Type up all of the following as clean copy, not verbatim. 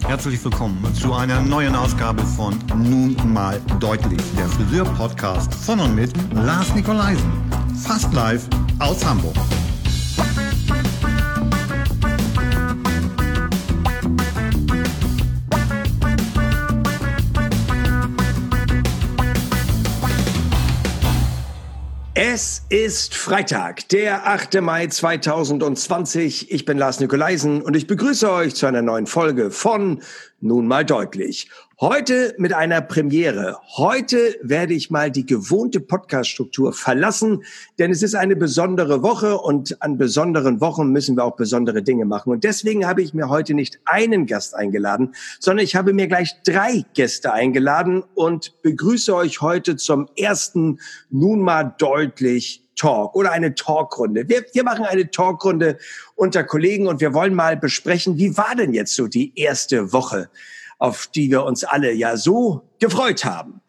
Herzlich willkommen zu einer neuen Ausgabe von Nun mal deutlich, der Friseur-Podcast von und mit Lars Nikolaisen. Fast live aus Hamburg. Es ist Freitag, der 8. Mai 2020. Ich bin Lars Nikolaisen und ich begrüße euch zu einer neuen Folge von Nun mal deutlich. Heute mit einer Premiere. Heute werde ich mal die gewohnte Podcast-Struktur verlassen, denn es ist eine besondere Woche und an besonderen Wochen müssen wir auch besondere Dinge machen. Und deswegen habe ich mir heute nicht einen Gast eingeladen, sondern ich habe mir gleich 3 Gäste eingeladen und begrüße euch heute zum ersten Nun mal deutlich Talk oder eine Talkrunde. Wir machen eine Talkrunde unter Kollegen und wir wollen mal besprechen, wie war denn jetzt so die erste Woche, auf die wir uns alle ja so gefreut haben.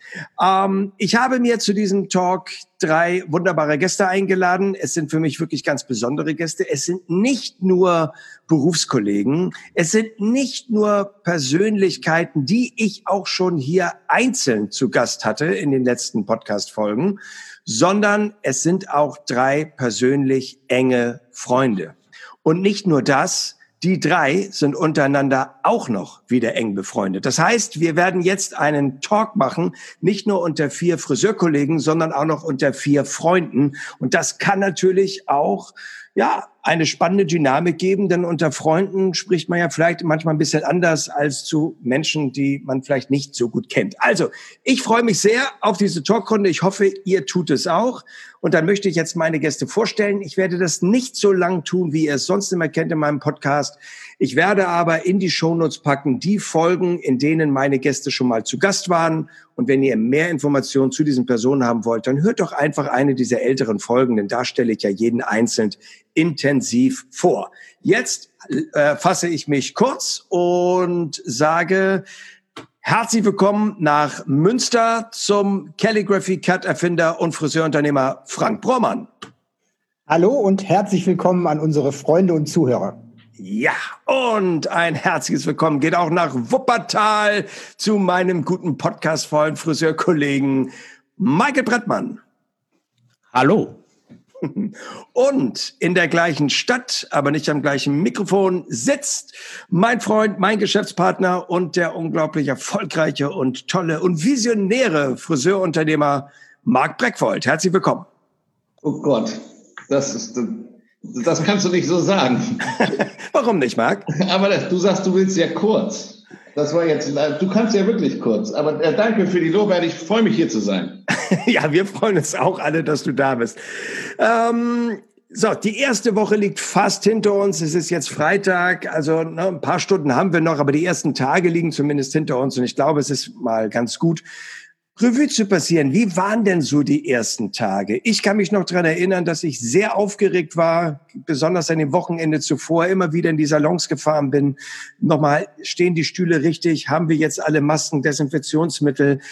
Ich habe mir zu diesem Talk 3 wunderbare Gäste eingeladen. Es sind für mich wirklich ganz besondere Gäste. Es sind nicht nur Berufskollegen, es sind nicht nur Persönlichkeiten, die ich auch schon hier einzeln zu Gast hatte in den letzten Podcast-Folgen, sondern es sind auch 3 persönlich enge Freunde. Und nicht nur das, die 3 sind untereinander auch noch wieder eng befreundet. Das heißt, wir werden jetzt einen Talk machen, nicht nur unter 4 Friseurkollegen, sondern auch noch unter 4 Freunden. Und das kann natürlich auch, eine spannende Dynamik geben, denn unter Freunden spricht man ja vielleicht manchmal ein bisschen anders als zu Menschen, die man vielleicht nicht so gut kennt. Also, ich freue mich sehr auf diese Talkrunde. Ich hoffe, ihr tut es auch. Und dann möchte ich jetzt meine Gäste vorstellen. Ich werde das nicht so lang tun, wie ihr es sonst immer kennt in meinem Podcast. Ich werde aber in die Shownotes packen die Folgen, in denen meine Gäste schon mal zu Gast waren. Und wenn ihr mehr Informationen zu diesen Personen haben wollt, dann hört doch einfach eine dieser älteren Folgen, denn da stelle ich ja jeden einzeln intensiv vor. Jetzt fasse ich mich kurz und sage herzlich willkommen nach Münster zum Calligraphy Cut Erfinder und Friseurunternehmer Frank Brohrmann. Hallo und herzlich willkommen an unsere Freunde und Zuhörer. Ja, und ein herzliches Willkommen geht auch nach Wuppertal zu meinem guten Podcast-Freund, Friseurkollegen Michael Brettmann. Hallo. Und in der gleichen Stadt, aber nicht am gleichen Mikrofon, sitzt mein Freund, mein Geschäftspartner und der unglaublich erfolgreiche und tolle und visionäre Friseurunternehmer Marc Breckwold. Herzlich willkommen. Oh Gott, das kannst du nicht so sagen. Warum nicht, Marc? Aber du sagst, du willst ja kurz. Das war jetzt, du kannst ja wirklich kurz. Aber danke für die Lobheit. Ich freue mich, hier zu sein. Ja, wir freuen uns auch alle, dass du da bist. So, die erste Woche liegt fast hinter uns. Es ist jetzt Freitag, also ein paar Stunden haben wir noch, aber die ersten Tage liegen zumindest hinter uns. Und ich glaube, es ist mal ganz gut, Revue zu passieren. Wie waren denn so die ersten Tage? Ich kann mich noch daran erinnern, dass ich sehr aufgeregt war, besonders an dem Wochenende zuvor, immer wieder in die Salons gefahren bin. Nochmal, stehen die Stühle richtig? Haben wir jetzt alle Masken, Desinfektionsmittel?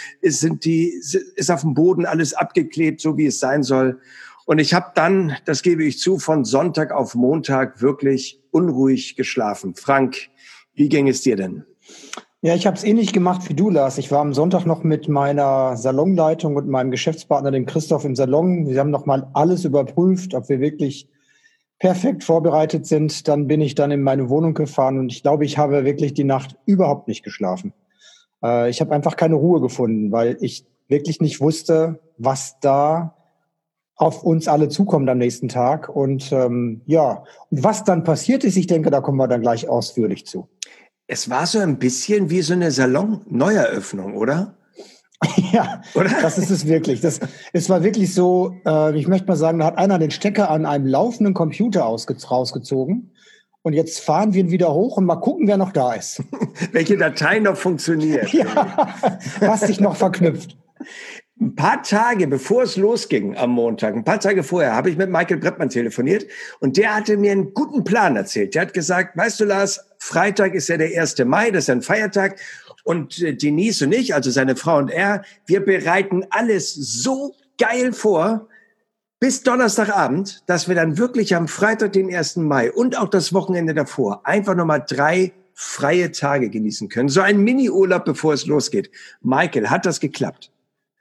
Ist auf dem Boden alles abgeklebt, so wie es sein soll? Und ich habe dann, das gebe ich zu, von Sonntag auf Montag wirklich unruhig geschlafen. Frank, wie ging es dir denn? Ja, ich habe es ähnlich gemacht wie du, Lars. Ich war am Sonntag noch mit meiner Salonleitung und meinem Geschäftspartner, dem Christoph, im Salon. Wir haben nochmal alles überprüft, ob wir wirklich perfekt vorbereitet sind. Dann bin ich dann in meine Wohnung gefahren und ich glaube, ich habe wirklich die Nacht überhaupt nicht geschlafen. Ich habe einfach keine Ruhe gefunden, weil ich wirklich nicht wusste, was da auf uns alle zukommt am nächsten Tag. Und und was dann passiert ist, ich denke, da kommen wir dann gleich ausführlich zu. Es war so ein bisschen wie so eine Salon-Neueröffnung, oder? Ja, oder? Das ist es wirklich. Es war wirklich so, ich möchte mal sagen, da hat einer den Stecker an einem laufenden Computer rausgezogen. Und jetzt fahren wir ihn wieder hoch und mal gucken, wer noch da ist. Welche Datei noch funktioniert. Ja, was sich noch verknüpft. Ein paar Tage, bevor es losging am Montag, ein paar Tage vorher, habe ich mit Michael Brettmann telefoniert und der hatte mir einen guten Plan erzählt. Der hat gesagt, weißt du, Lars, Freitag ist ja der 1. Mai, das ist ein Feiertag und Denise und ich, also seine Frau und er, wir bereiten alles so geil vor bis Donnerstagabend, dass wir dann wirklich am Freitag, den 1. Mai und auch das Wochenende davor einfach nochmal 3 freie Tage genießen können. So ein Mini-Urlaub, bevor es losgeht. Michael, hat das geklappt?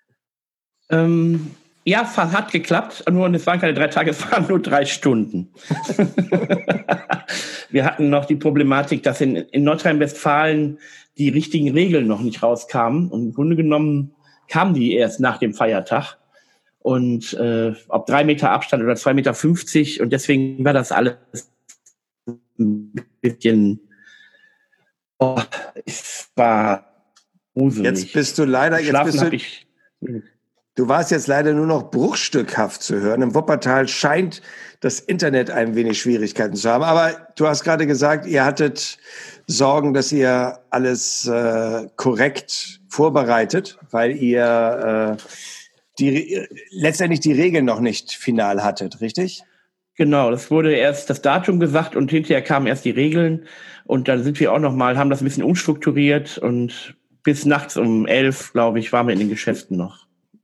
Ja, hat geklappt. Nur es waren keine 3 Tage, es waren nur 3 Stunden. Wir hatten noch die Problematik, dass in Nordrhein-Westfalen die richtigen Regeln noch nicht rauskamen. Und im Grunde genommen kamen die erst nach dem Feiertag. Und ob 3 Meter Abstand oder 2,50 Meter. Und deswegen war das alles ein bisschen... es war gruselig. Jetzt bist du leider... Du warst jetzt leider nur noch bruchstückhaft zu hören. Im Wuppertal scheint das Internet ein wenig Schwierigkeiten zu haben. Aber du hast gerade gesagt, ihr hattet Sorgen, dass ihr alles korrekt vorbereitet, weil ihr letztendlich die Regeln noch nicht final hattet, richtig? Genau, das wurde erst das Datum gesagt und hinterher kamen erst die Regeln. Und dann sind wir auch haben das ein bisschen umstrukturiert. Und bis nachts um 11, glaube ich, waren wir in den Geschäften noch.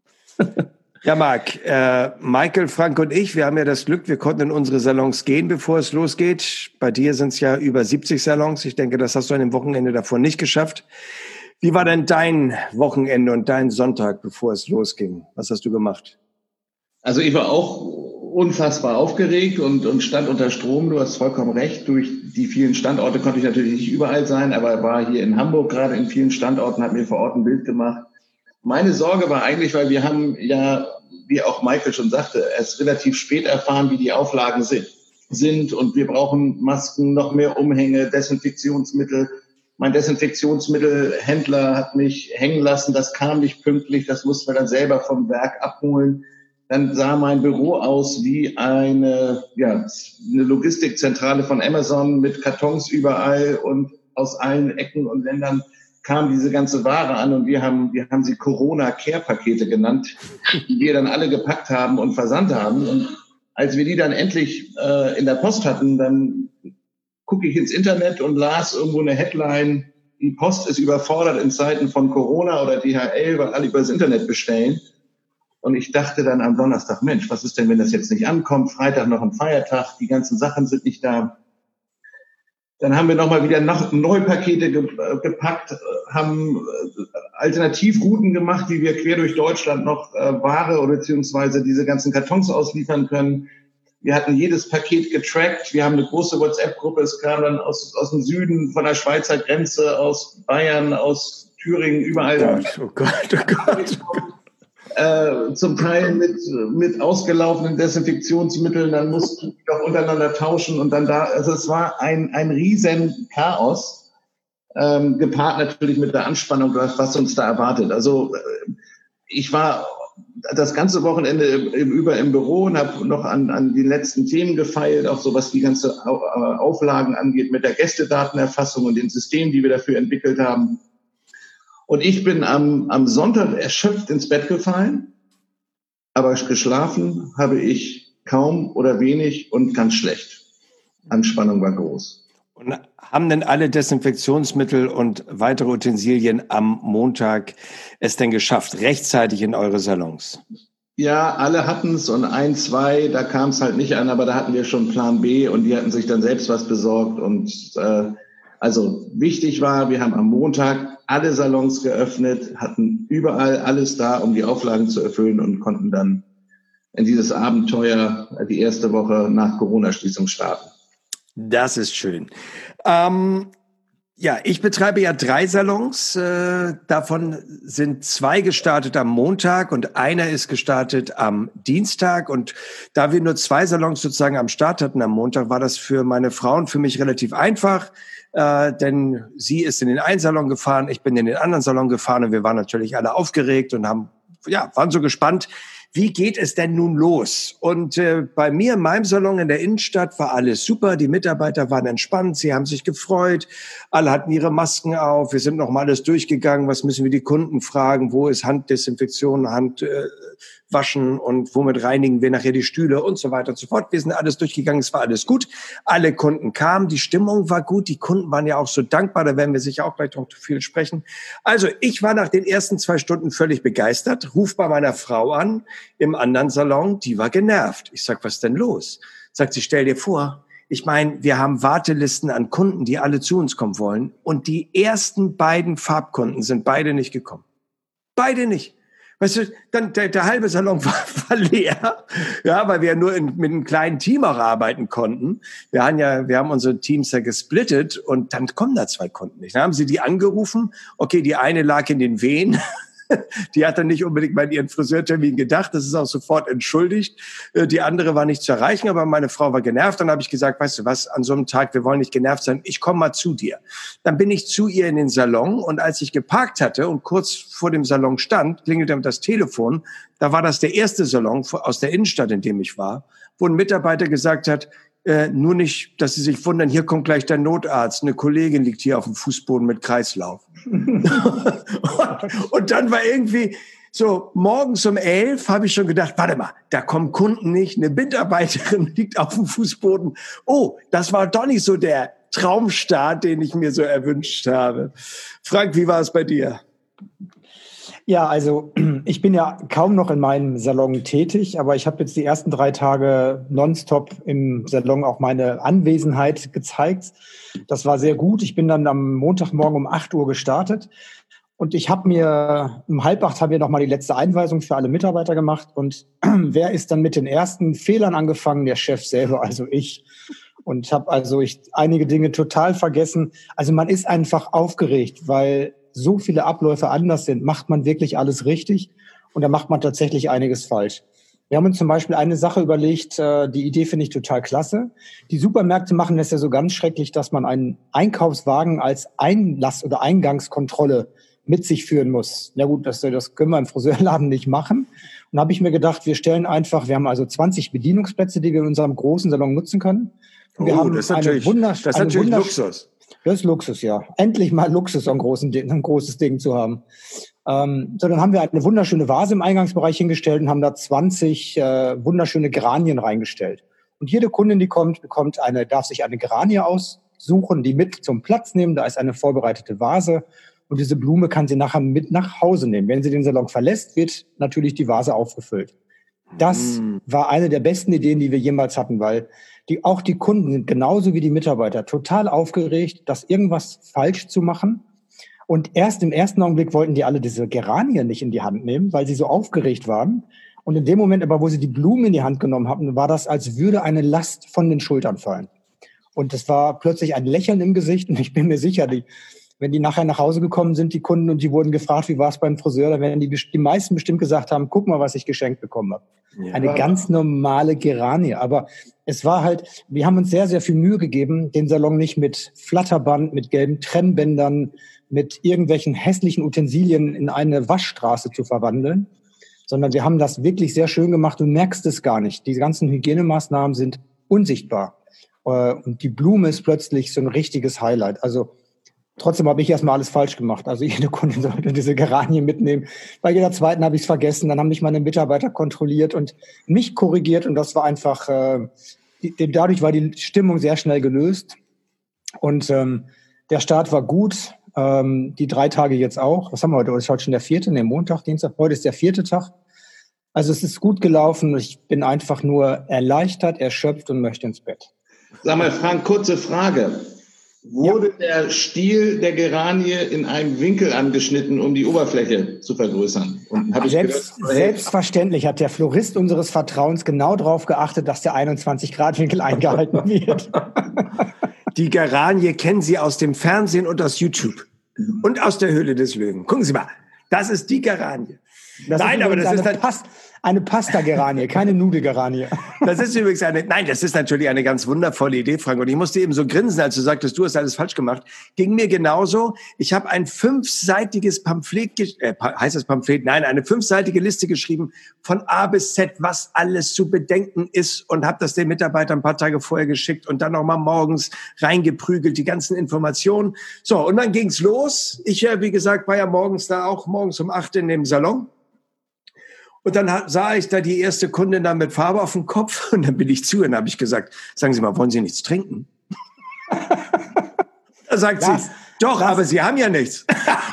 Ja, Marc, Michael, Frank und ich, wir haben ja das Glück, wir konnten in unsere Salons gehen, bevor es losgeht. Bei dir sind es ja über 70 Salons. Ich denke, das hast du an dem Wochenende davor nicht geschafft. Wie war denn dein Wochenende und dein Sonntag, bevor es losging? Was hast du gemacht? Also ich war auch unfassbar aufgeregt und stand unter Strom. Du hast vollkommen recht. Durch die vielen Standorte konnte ich natürlich nicht überall sein, aber war hier in Hamburg gerade in vielen Standorten, habe mir vor Ort ein Bild gemacht. Meine Sorge war eigentlich, weil wir haben ja, wie auch Michael schon sagte, erst relativ spät erfahren, wie die Auflagen sind und wir brauchen Masken, noch mehr Umhänge, Desinfektionsmittel. Mein Desinfektionsmittelhändler hat mich hängen lassen, das kam nicht pünktlich, das mussten wir dann selber vom Werk abholen. Dann sah mein Büro aus wie eine Logistikzentrale von Amazon mit Kartons überall und aus allen Ecken und Ländern kam diese ganze Ware an und wir haben sie Corona-Care-Pakete genannt, die wir dann alle gepackt haben und versandt haben. Und als wir die dann endlich in der Post hatten, dann gucke ich ins Internet und las irgendwo eine Headline, die Post ist überfordert in Zeiten von Corona oder DHL, weil alle übers Internet bestellen. Und ich dachte dann am Donnerstag, Mensch, was ist denn, wenn das jetzt nicht ankommt? Freitag noch ein Feiertag, die ganzen Sachen sind nicht da. Dann haben wir nochmal wieder neue Pakete gepackt, haben Alternativrouten gemacht, wie wir quer durch Deutschland noch Ware oder beziehungsweise diese ganzen Kartons ausliefern können. Wir hatten jedes Paket getrackt. Wir haben eine große WhatsApp-Gruppe. Es kam dann aus dem Süden, von der Schweizer Grenze, aus Bayern, aus Thüringen, überall. Oh Gott. Zum Teil mit ausgelaufenen Desinfektionsmitteln, dann mussten die doch untereinander tauschen und dann also es war ein riesen Chaos, gepaart natürlich mit der Anspannung, was uns da erwartet. Also ich war das ganze Wochenende über im Büro und habe noch an die letzten Themen gefeilt, auch so was die ganze Auflagen angeht mit der Gästedatenerfassung und den Systemen, die wir dafür entwickelt haben. Und ich bin am Sonntag erschöpft ins Bett gefallen, aber geschlafen habe ich kaum oder wenig und ganz schlecht. Anspannung war groß. Und haben denn alle Desinfektionsmittel und weitere Utensilien am Montag es denn geschafft, rechtzeitig in eure Salons? Ja, alle hatten es und 1, 2, da kam es halt nicht an, aber da hatten wir schon Plan B und die hatten sich dann selbst was besorgt und also wichtig war, wir haben am Montag alle Salons geöffnet, hatten überall alles da, um die Auflagen zu erfüllen und konnten dann in dieses Abenteuer die erste Woche nach Corona-Schließung starten. Das ist schön. Ich betreibe ja 3 Salons. Davon sind 2 gestartet am Montag und einer ist gestartet am Dienstag. Und da wir nur 2 Salons sozusagen am Start hatten am Montag, war das für meine Frau und für mich relativ einfach. Denn sie ist in den einen Salon gefahren, ich bin in den anderen Salon gefahren und wir waren natürlich alle aufgeregt und waren so gespannt, wie geht es denn nun los? Und bei mir in meinem Salon in der Innenstadt war alles super, die Mitarbeiter waren entspannt, sie haben sich gefreut, alle hatten ihre Masken auf, wir sind noch mal alles durchgegangen, was müssen wir die Kunden fragen, wo ist Handdesinfektion, Handwaschen und womit reinigen wir nachher die Stühle und so weiter und so fort. Wir sind alles durchgegangen, es war alles gut, alle Kunden kamen, die Stimmung war gut, die Kunden waren ja auch so dankbar, da werden wir sicher auch gleich noch viel sprechen. Also ich war nach den ersten 2 Stunden völlig begeistert, ruf bei meiner Frau an, im anderen Salon, die war genervt. Ich sag, was ist denn los? Sagt sie, stell dir vor, ich meine, wir haben Wartelisten an Kunden, die alle zu uns kommen wollen. Und die ersten beiden Farbkunden sind beide nicht gekommen. Beide nicht. Weißt du, dann der halbe Salon war leer, ja, weil wir ja nur mit einem kleinen Team auch arbeiten konnten. Wir haben unsere Teams ja gesplittet und dann kommen da 2 Kunden nicht. Dann haben sie die angerufen. Okay, die eine lag in den Wehen. Die hat dann nicht unbedingt mal an ihren Friseurtermin gedacht. Das ist auch sofort entschuldigt. Die andere war nicht zu erreichen, aber meine Frau war genervt. Dann habe ich gesagt, weißt du was, an so einem Tag, wir wollen nicht genervt sein. Ich komme mal zu dir. Dann bin ich zu ihr in den Salon und als ich geparkt hatte und kurz vor dem Salon stand, klingelte das Telefon. Da war das der erste Salon aus der Innenstadt, in dem ich war, wo ein Mitarbeiter gesagt hat, nur nicht, dass Sie sich wundern, hier kommt gleich der Notarzt. Eine Kollegin liegt hier auf dem Fußboden mit Kreislauf. und dann war irgendwie so, morgens um 11 habe ich schon gedacht, warte mal, da kommen Kunden nicht. Eine Mitarbeiterin liegt auf dem Fußboden. Oh, das war doch nicht so der Traumstart, den ich mir so erwünscht habe. Frank, wie war es bei dir? Ja, also ich bin ja kaum noch in meinem Salon tätig, aber ich habe jetzt die ersten 3 Tage nonstop im Salon auch meine Anwesenheit gezeigt. Das war sehr gut. Ich bin dann am Montagmorgen um 8 Uhr gestartet und ich habe mir um 7:30 haben wir nochmal die letzte Einweisung für alle Mitarbeiter gemacht. Und wer ist dann mit den ersten Fehlern angefangen? Der Chef selber, also ich. Und habe einige Dinge total vergessen. Also man ist einfach aufgeregt, weil so viele Abläufe anders sind, macht man wirklich alles richtig und da macht man tatsächlich einiges falsch. Wir haben uns zum Beispiel eine Sache überlegt, die Idee finde ich total klasse. Die Supermärkte machen es ja so ganz schrecklich, dass man einen Einkaufswagen als Einlass- oder Eingangskontrolle mit sich führen muss. Na gut, das können wir im Friseurladen nicht machen. Und da habe ich mir gedacht, wir haben also 20 Bedienungsplätze, die wir in unserem großen Salon nutzen können. Und wir haben das ist natürlich Luxus. Das ist Luxus, ja. Endlich mal Luxus, ein großes Ding zu haben. So, dann haben wir eine wunderschöne Vase im Eingangsbereich hingestellt und haben da 20 wunderschöne Geranien reingestellt. Und jede Kundin, die kommt, darf sich eine Geranie aussuchen, die mit zum Platz nehmen. Da ist eine vorbereitete Vase und diese Blume kann sie nachher mit nach Hause nehmen. Wenn sie den Salon verlässt, wird natürlich die Vase aufgefüllt. Das war eine der besten Ideen, die wir jemals hatten, weil auch die Kunden sind genauso wie die Mitarbeiter total aufgeregt, das irgendwas falsch zu machen. Und erst im ersten Augenblick wollten die alle diese Geranien nicht in die Hand nehmen, weil sie so aufgeregt waren. Und in dem Moment aber, wo sie die Blumen in die Hand genommen haben, war das, als würde eine Last von den Schultern fallen. Und es war plötzlich ein Lächeln im Gesicht. Und ich bin mir sicher, wenn die nachher nach Hause gekommen sind, die Kunden, und die wurden gefragt, wie war es beim Friseur, da werden die meisten bestimmt gesagt haben, guck mal, was ich geschenkt bekommen habe. Ja. Eine ganz normale Geranie. Aber es war halt, wir haben uns sehr, sehr viel Mühe gegeben, den Salon nicht mit Flatterband, mit gelben Trennbändern, mit irgendwelchen hässlichen Utensilien in eine Waschstraße zu verwandeln, sondern wir haben das wirklich sehr schön gemacht. Du merkst es gar nicht. Die ganzen Hygienemaßnahmen sind unsichtbar. Und die Blume ist plötzlich so ein richtiges Highlight. Also trotzdem habe ich erstmal alles falsch gemacht. Also jede Kundin sollte diese Geranie mitnehmen. Bei jeder zweiten habe ich es vergessen. Dann haben mich meine Mitarbeiter kontrolliert und mich korrigiert. Und das war einfach, dadurch war die Stimmung sehr schnell gelöst. Und der Start war gut. Die 3 Tage jetzt auch. Was haben wir heute? Es ist heute schon der 4., Montag, Dienstag. Heute ist der 4. Tag. Also es ist gut gelaufen. Ich bin einfach nur erleichtert, erschöpft und möchte ins Bett. Sag mal, Frank, kurze Frage. Wurde der Stiel der Geranie in einem Winkel angeschnitten, um die Oberfläche zu vergrößern? Und Selbstverständlich hat der Florist unseres Vertrauens genau darauf geachtet, dass der 21-Grad-Winkel eingehalten wird. Die Geranie kennen Sie aus dem Fernsehen und aus YouTube. Und aus der Höhle des Löwen. Gucken Sie mal, das ist die Geranie. Aber das ist eine Pasta-Geranie, keine Nudelgeranie. Das ist übrigens das ist natürlich eine ganz wundervolle Idee, Frank. Und ich musste eben so grinsen, als du sagtest, du hast alles falsch gemacht. Ging mir genauso. Ich habe ein 5-seitiges Pamphlet, heißt das Pamphlet? Nein, eine 5-seitige Liste geschrieben von A bis Z, was alles zu bedenken ist, und habe das den Mitarbeitern ein paar Tage vorher geschickt und dann nochmal morgens reingeprügelt, die ganzen Informationen. So, und dann ging's los. Ich, wie gesagt, war ja morgens um 8 in dem Salon. Und dann sah ich da die erste Kundin da mit Farbe auf dem Kopf und dann bin ich zu und habe ich gesagt, sagen Sie mal, wollen Sie nichts trinken? Da sagt sie, doch, aber Sie haben ja nichts.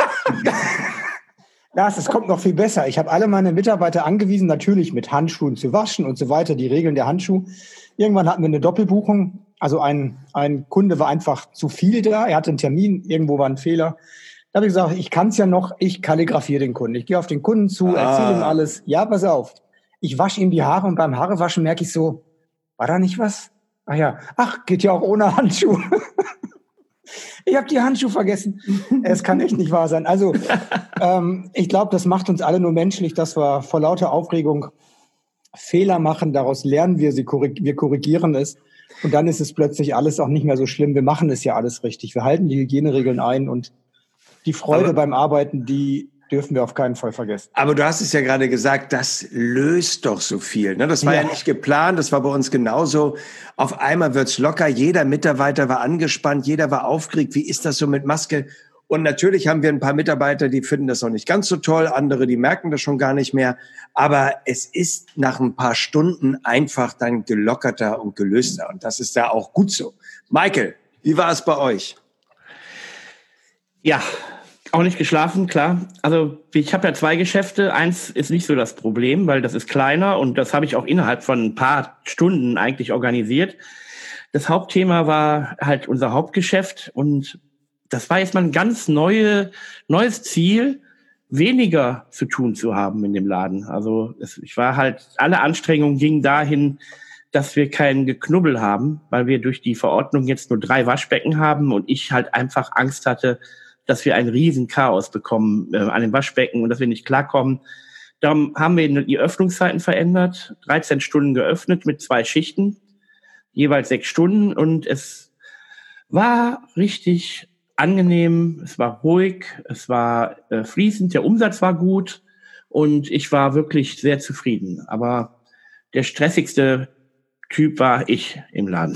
Lars, es kommt noch viel besser. Ich habe alle meine Mitarbeiter angewiesen, natürlich mit Handschuhen zu waschen und so weiter, die Regeln der Handschuhe. Irgendwann hatten wir eine Doppelbuchung Also ein Kunde war einfach zu viel da, er hatte einen Termin, irgendwo war ein Fehler. Da habe ich gesagt, ich kann es ja noch, ich kalligrafiere den Kunden. Ich gehe auf den Kunden zu, erzähle ihm alles. Ja, pass auf. Ich wasche ihm die Haare und beim Haarewaschen merke ich so, war da nicht was? Ach ja, geht ja auch ohne Handschuh. Ich habe die Handschuhe vergessen. Es kann echt nicht wahr sein. Also ich glaube, das macht uns alle nur menschlich, dass wir vor lauter Aufregung Fehler machen. Daraus lernen wir, wir korrigieren es. Und dann ist es plötzlich alles auch nicht mehr so schlimm. Wir machen es ja alles richtig. Wir halten die Hygieneregeln ein und die Freude beim Arbeiten, die dürfen wir auf keinen Fall vergessen. Aber du hast es ja gerade gesagt, das löst doch so viel. Ne? Das war ja nicht geplant, das war bei uns genauso. Auf einmal wird's locker, jeder Mitarbeiter war angespannt, jeder war aufgeregt. Wie ist das so mit Maske? Und natürlich haben wir ein paar Mitarbeiter, die finden das noch nicht ganz so toll, andere, die merken das schon gar nicht mehr. Aber es ist nach ein paar Stunden einfach dann gelockerter und gelöster. Und das ist ja auch gut so. Michael, wie war es bei euch? Ja, auch nicht geschlafen, klar. Also ich habe ja 2 Geschäfte. Eins ist nicht so das Problem, weil das ist kleiner und das habe ich auch innerhalb von ein paar Stunden eigentlich organisiert. Das Hauptthema war halt unser Hauptgeschäft und das war jetzt mal ein ganz neues Ziel, weniger zu tun zu haben in dem Laden. Also ich war halt, alle Anstrengungen gingen dahin, dass wir keinen Geknubbel haben, weil wir durch die Verordnung jetzt nur 3 Waschbecken haben und ich halt einfach Angst hatte, dass wir ein riesen Chaos bekommen an den Waschbecken und dass wir nicht klarkommen. Darum haben wir die Öffnungszeiten verändert, 13 Stunden geöffnet mit 2 Schichten, jeweils 6 Stunden und es war richtig angenehm, es war ruhig, es war fließend, der Umsatz war gut und ich war wirklich sehr zufrieden. Aber der stressigste Typ war ich im Laden.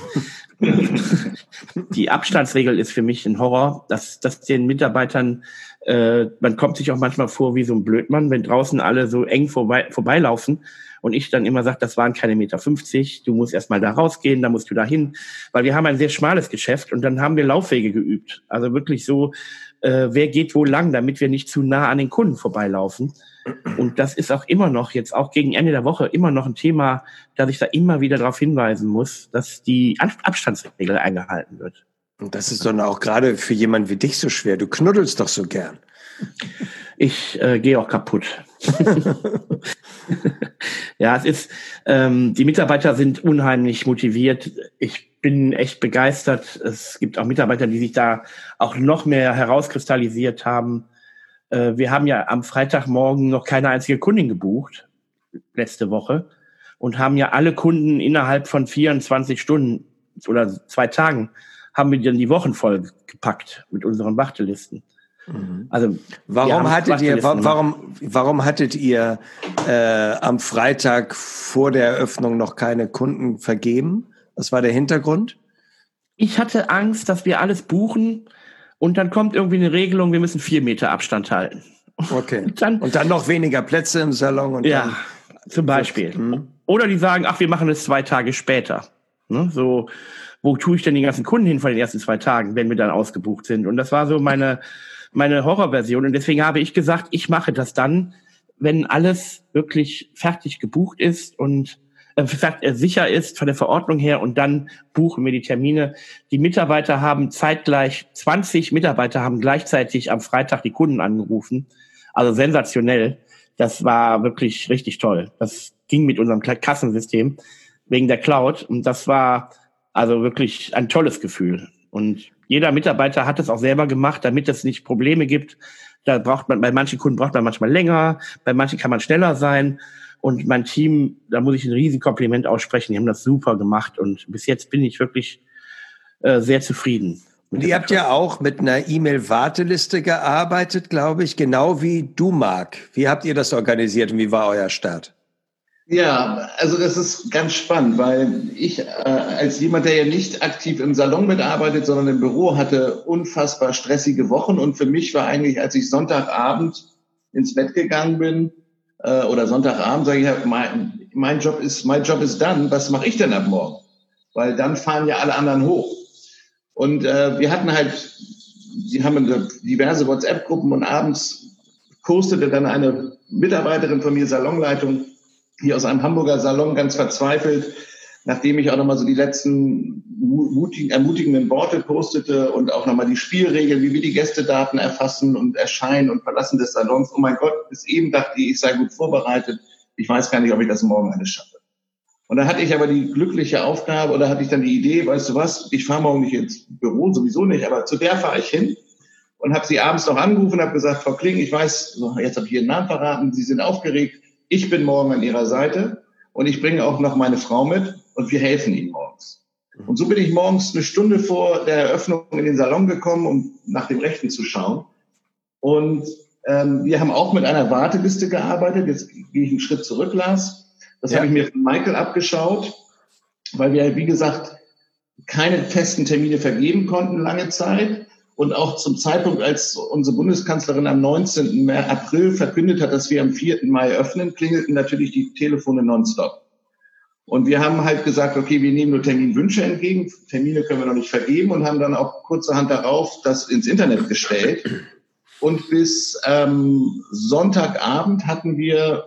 Die Abstandsregel ist für mich ein Horror, dass den Mitarbeitern, man kommt sich auch manchmal vor wie so ein Blödmann, wenn draußen alle so eng vorbeilaufen und ich dann immer sage, das waren keine 1,50 Meter, du musst erst mal da rausgehen, da musst du da hin, weil wir haben ein sehr schmales Geschäft und dann haben wir Laufwege geübt. Also wirklich so, wer geht wo lang, damit wir nicht zu nah an den Kunden vorbeilaufen. Und das ist auch immer noch, jetzt auch gegen Ende der Woche, immer noch ein Thema, dass ich da immer wieder darauf hinweisen muss, dass die Abstandsregel eingehalten wird. Und das ist dann auch gerade für jemanden wie dich so schwer. Du knuddelst doch so gern. Ich gehe auch kaputt. Ja, es ist, die Mitarbeiter sind unheimlich motiviert. Ich bin echt begeistert. Es gibt auch Mitarbeiter, die sich da auch noch mehr herauskristallisiert haben. Wir haben ja am Freitagmorgen noch keine einzige Kundin gebucht, letzte Woche, und haben ja alle Kunden innerhalb von 24 Stunden oder 2 Tagen haben wir dann die Wochen voll gepackt mit unseren Wartelisten. Also warum hattet ihr am Freitag vor der Eröffnung noch keine Kunden vergeben? Was war der Hintergrund? Ich hatte Angst, dass wir alles buchen und dann kommt irgendwie eine Regelung, wir müssen 4 Meter Abstand halten. Okay. Und dann noch weniger Plätze im Salon. Und ja, zum Beispiel. Oder die sagen, wir machen es 2 Tage später. Ne? So, wo tue ich denn die ganzen Kunden hin von den ersten 2 Tagen, wenn wir dann ausgebucht sind? Und das war so meine Horrorversion. Und deswegen habe ich gesagt, ich mache das dann, wenn alles wirklich fertig gebucht ist und sicher ist von der Verordnung her, und dann buchen wir die Termine. Die Mitarbeiter haben zeitgleich, 20 Mitarbeiter haben gleichzeitig am Freitag die Kunden angerufen. Also sensationell. Das war wirklich richtig toll. Das ging mit unserem Kassensystem wegen der Cloud. Und das war also wirklich ein tolles Gefühl. Und jeder Mitarbeiter hat es auch selber gemacht, damit es nicht Probleme gibt. Bei manchen Kunden braucht man manchmal länger, bei manchen kann man schneller sein. Und mein Team, da muss ich ein riesen Kompliment aussprechen, die haben das super gemacht und bis jetzt bin ich wirklich sehr zufrieden. Und ihr habt ja auch mit einer E-Mail-Warteliste gearbeitet, glaube ich, genau wie du, Marc. Wie habt ihr das organisiert und wie war euer Start? Ja, also das ist ganz spannend, weil ich als jemand, der ja nicht aktiv im Salon mitarbeitet, sondern im Büro, hatte unfassbar stressige Wochen und für mich war eigentlich, als ich Sonntagabend ins Bett gegangen bin, oder Sonntagabend, sage ich, mein Job ist done, was mache ich denn ab morgen? Weil dann fahren ja alle anderen hoch. Und wir haben diverse WhatsApp-Gruppen und abends postete dann eine Mitarbeiterin von mir, Salonleitung, die aus einem Hamburger Salon ganz verzweifelt nachdem ich auch nochmal so die letzten ermutigenden Worte postete und auch nochmal die Spielregeln, wie wir die Gästedaten erfassen und Erscheinen und Verlassen des Salons. Oh mein Gott, bis eben dachte ich sei gut vorbereitet. Ich weiß gar nicht, ob ich das morgen alles schaffe. Und dann hatte ich aber die glückliche Aufgabe oder hatte ich dann die Idee, weißt du was, ich fahre morgen nicht ins Büro, sowieso nicht, aber zu der fahre ich hin und habe sie abends noch angerufen und habe gesagt, Frau Kling, ich weiß, jetzt habe ich Ihren Namen verraten, Sie sind aufgeregt, ich bin morgen an Ihrer Seite und ich bringe auch noch meine Frau mit und wir helfen Ihnen morgens. Und so bin ich morgens eine Stunde vor der Eröffnung in den Salon gekommen, um nach dem Rechten zu schauen. Und wir haben auch mit einer Warteliste gearbeitet. Jetzt gehe ich einen Schritt zurück, Lars. Das habe ich mir von Michael abgeschaut, weil wir, wie gesagt, keine festen Termine vergeben konnten lange Zeit. Und auch zum Zeitpunkt, als unsere Bundeskanzlerin am 19. April verkündet hat, dass wir am 4. Mai öffnen, klingelten natürlich die Telefone nonstop. Und wir haben halt gesagt, okay, wir nehmen nur Terminwünsche entgegen. Termine können wir noch nicht vergeben und haben dann auch kurzerhand darauf das ins Internet gestellt. Und bis Sonntagabend hatten wir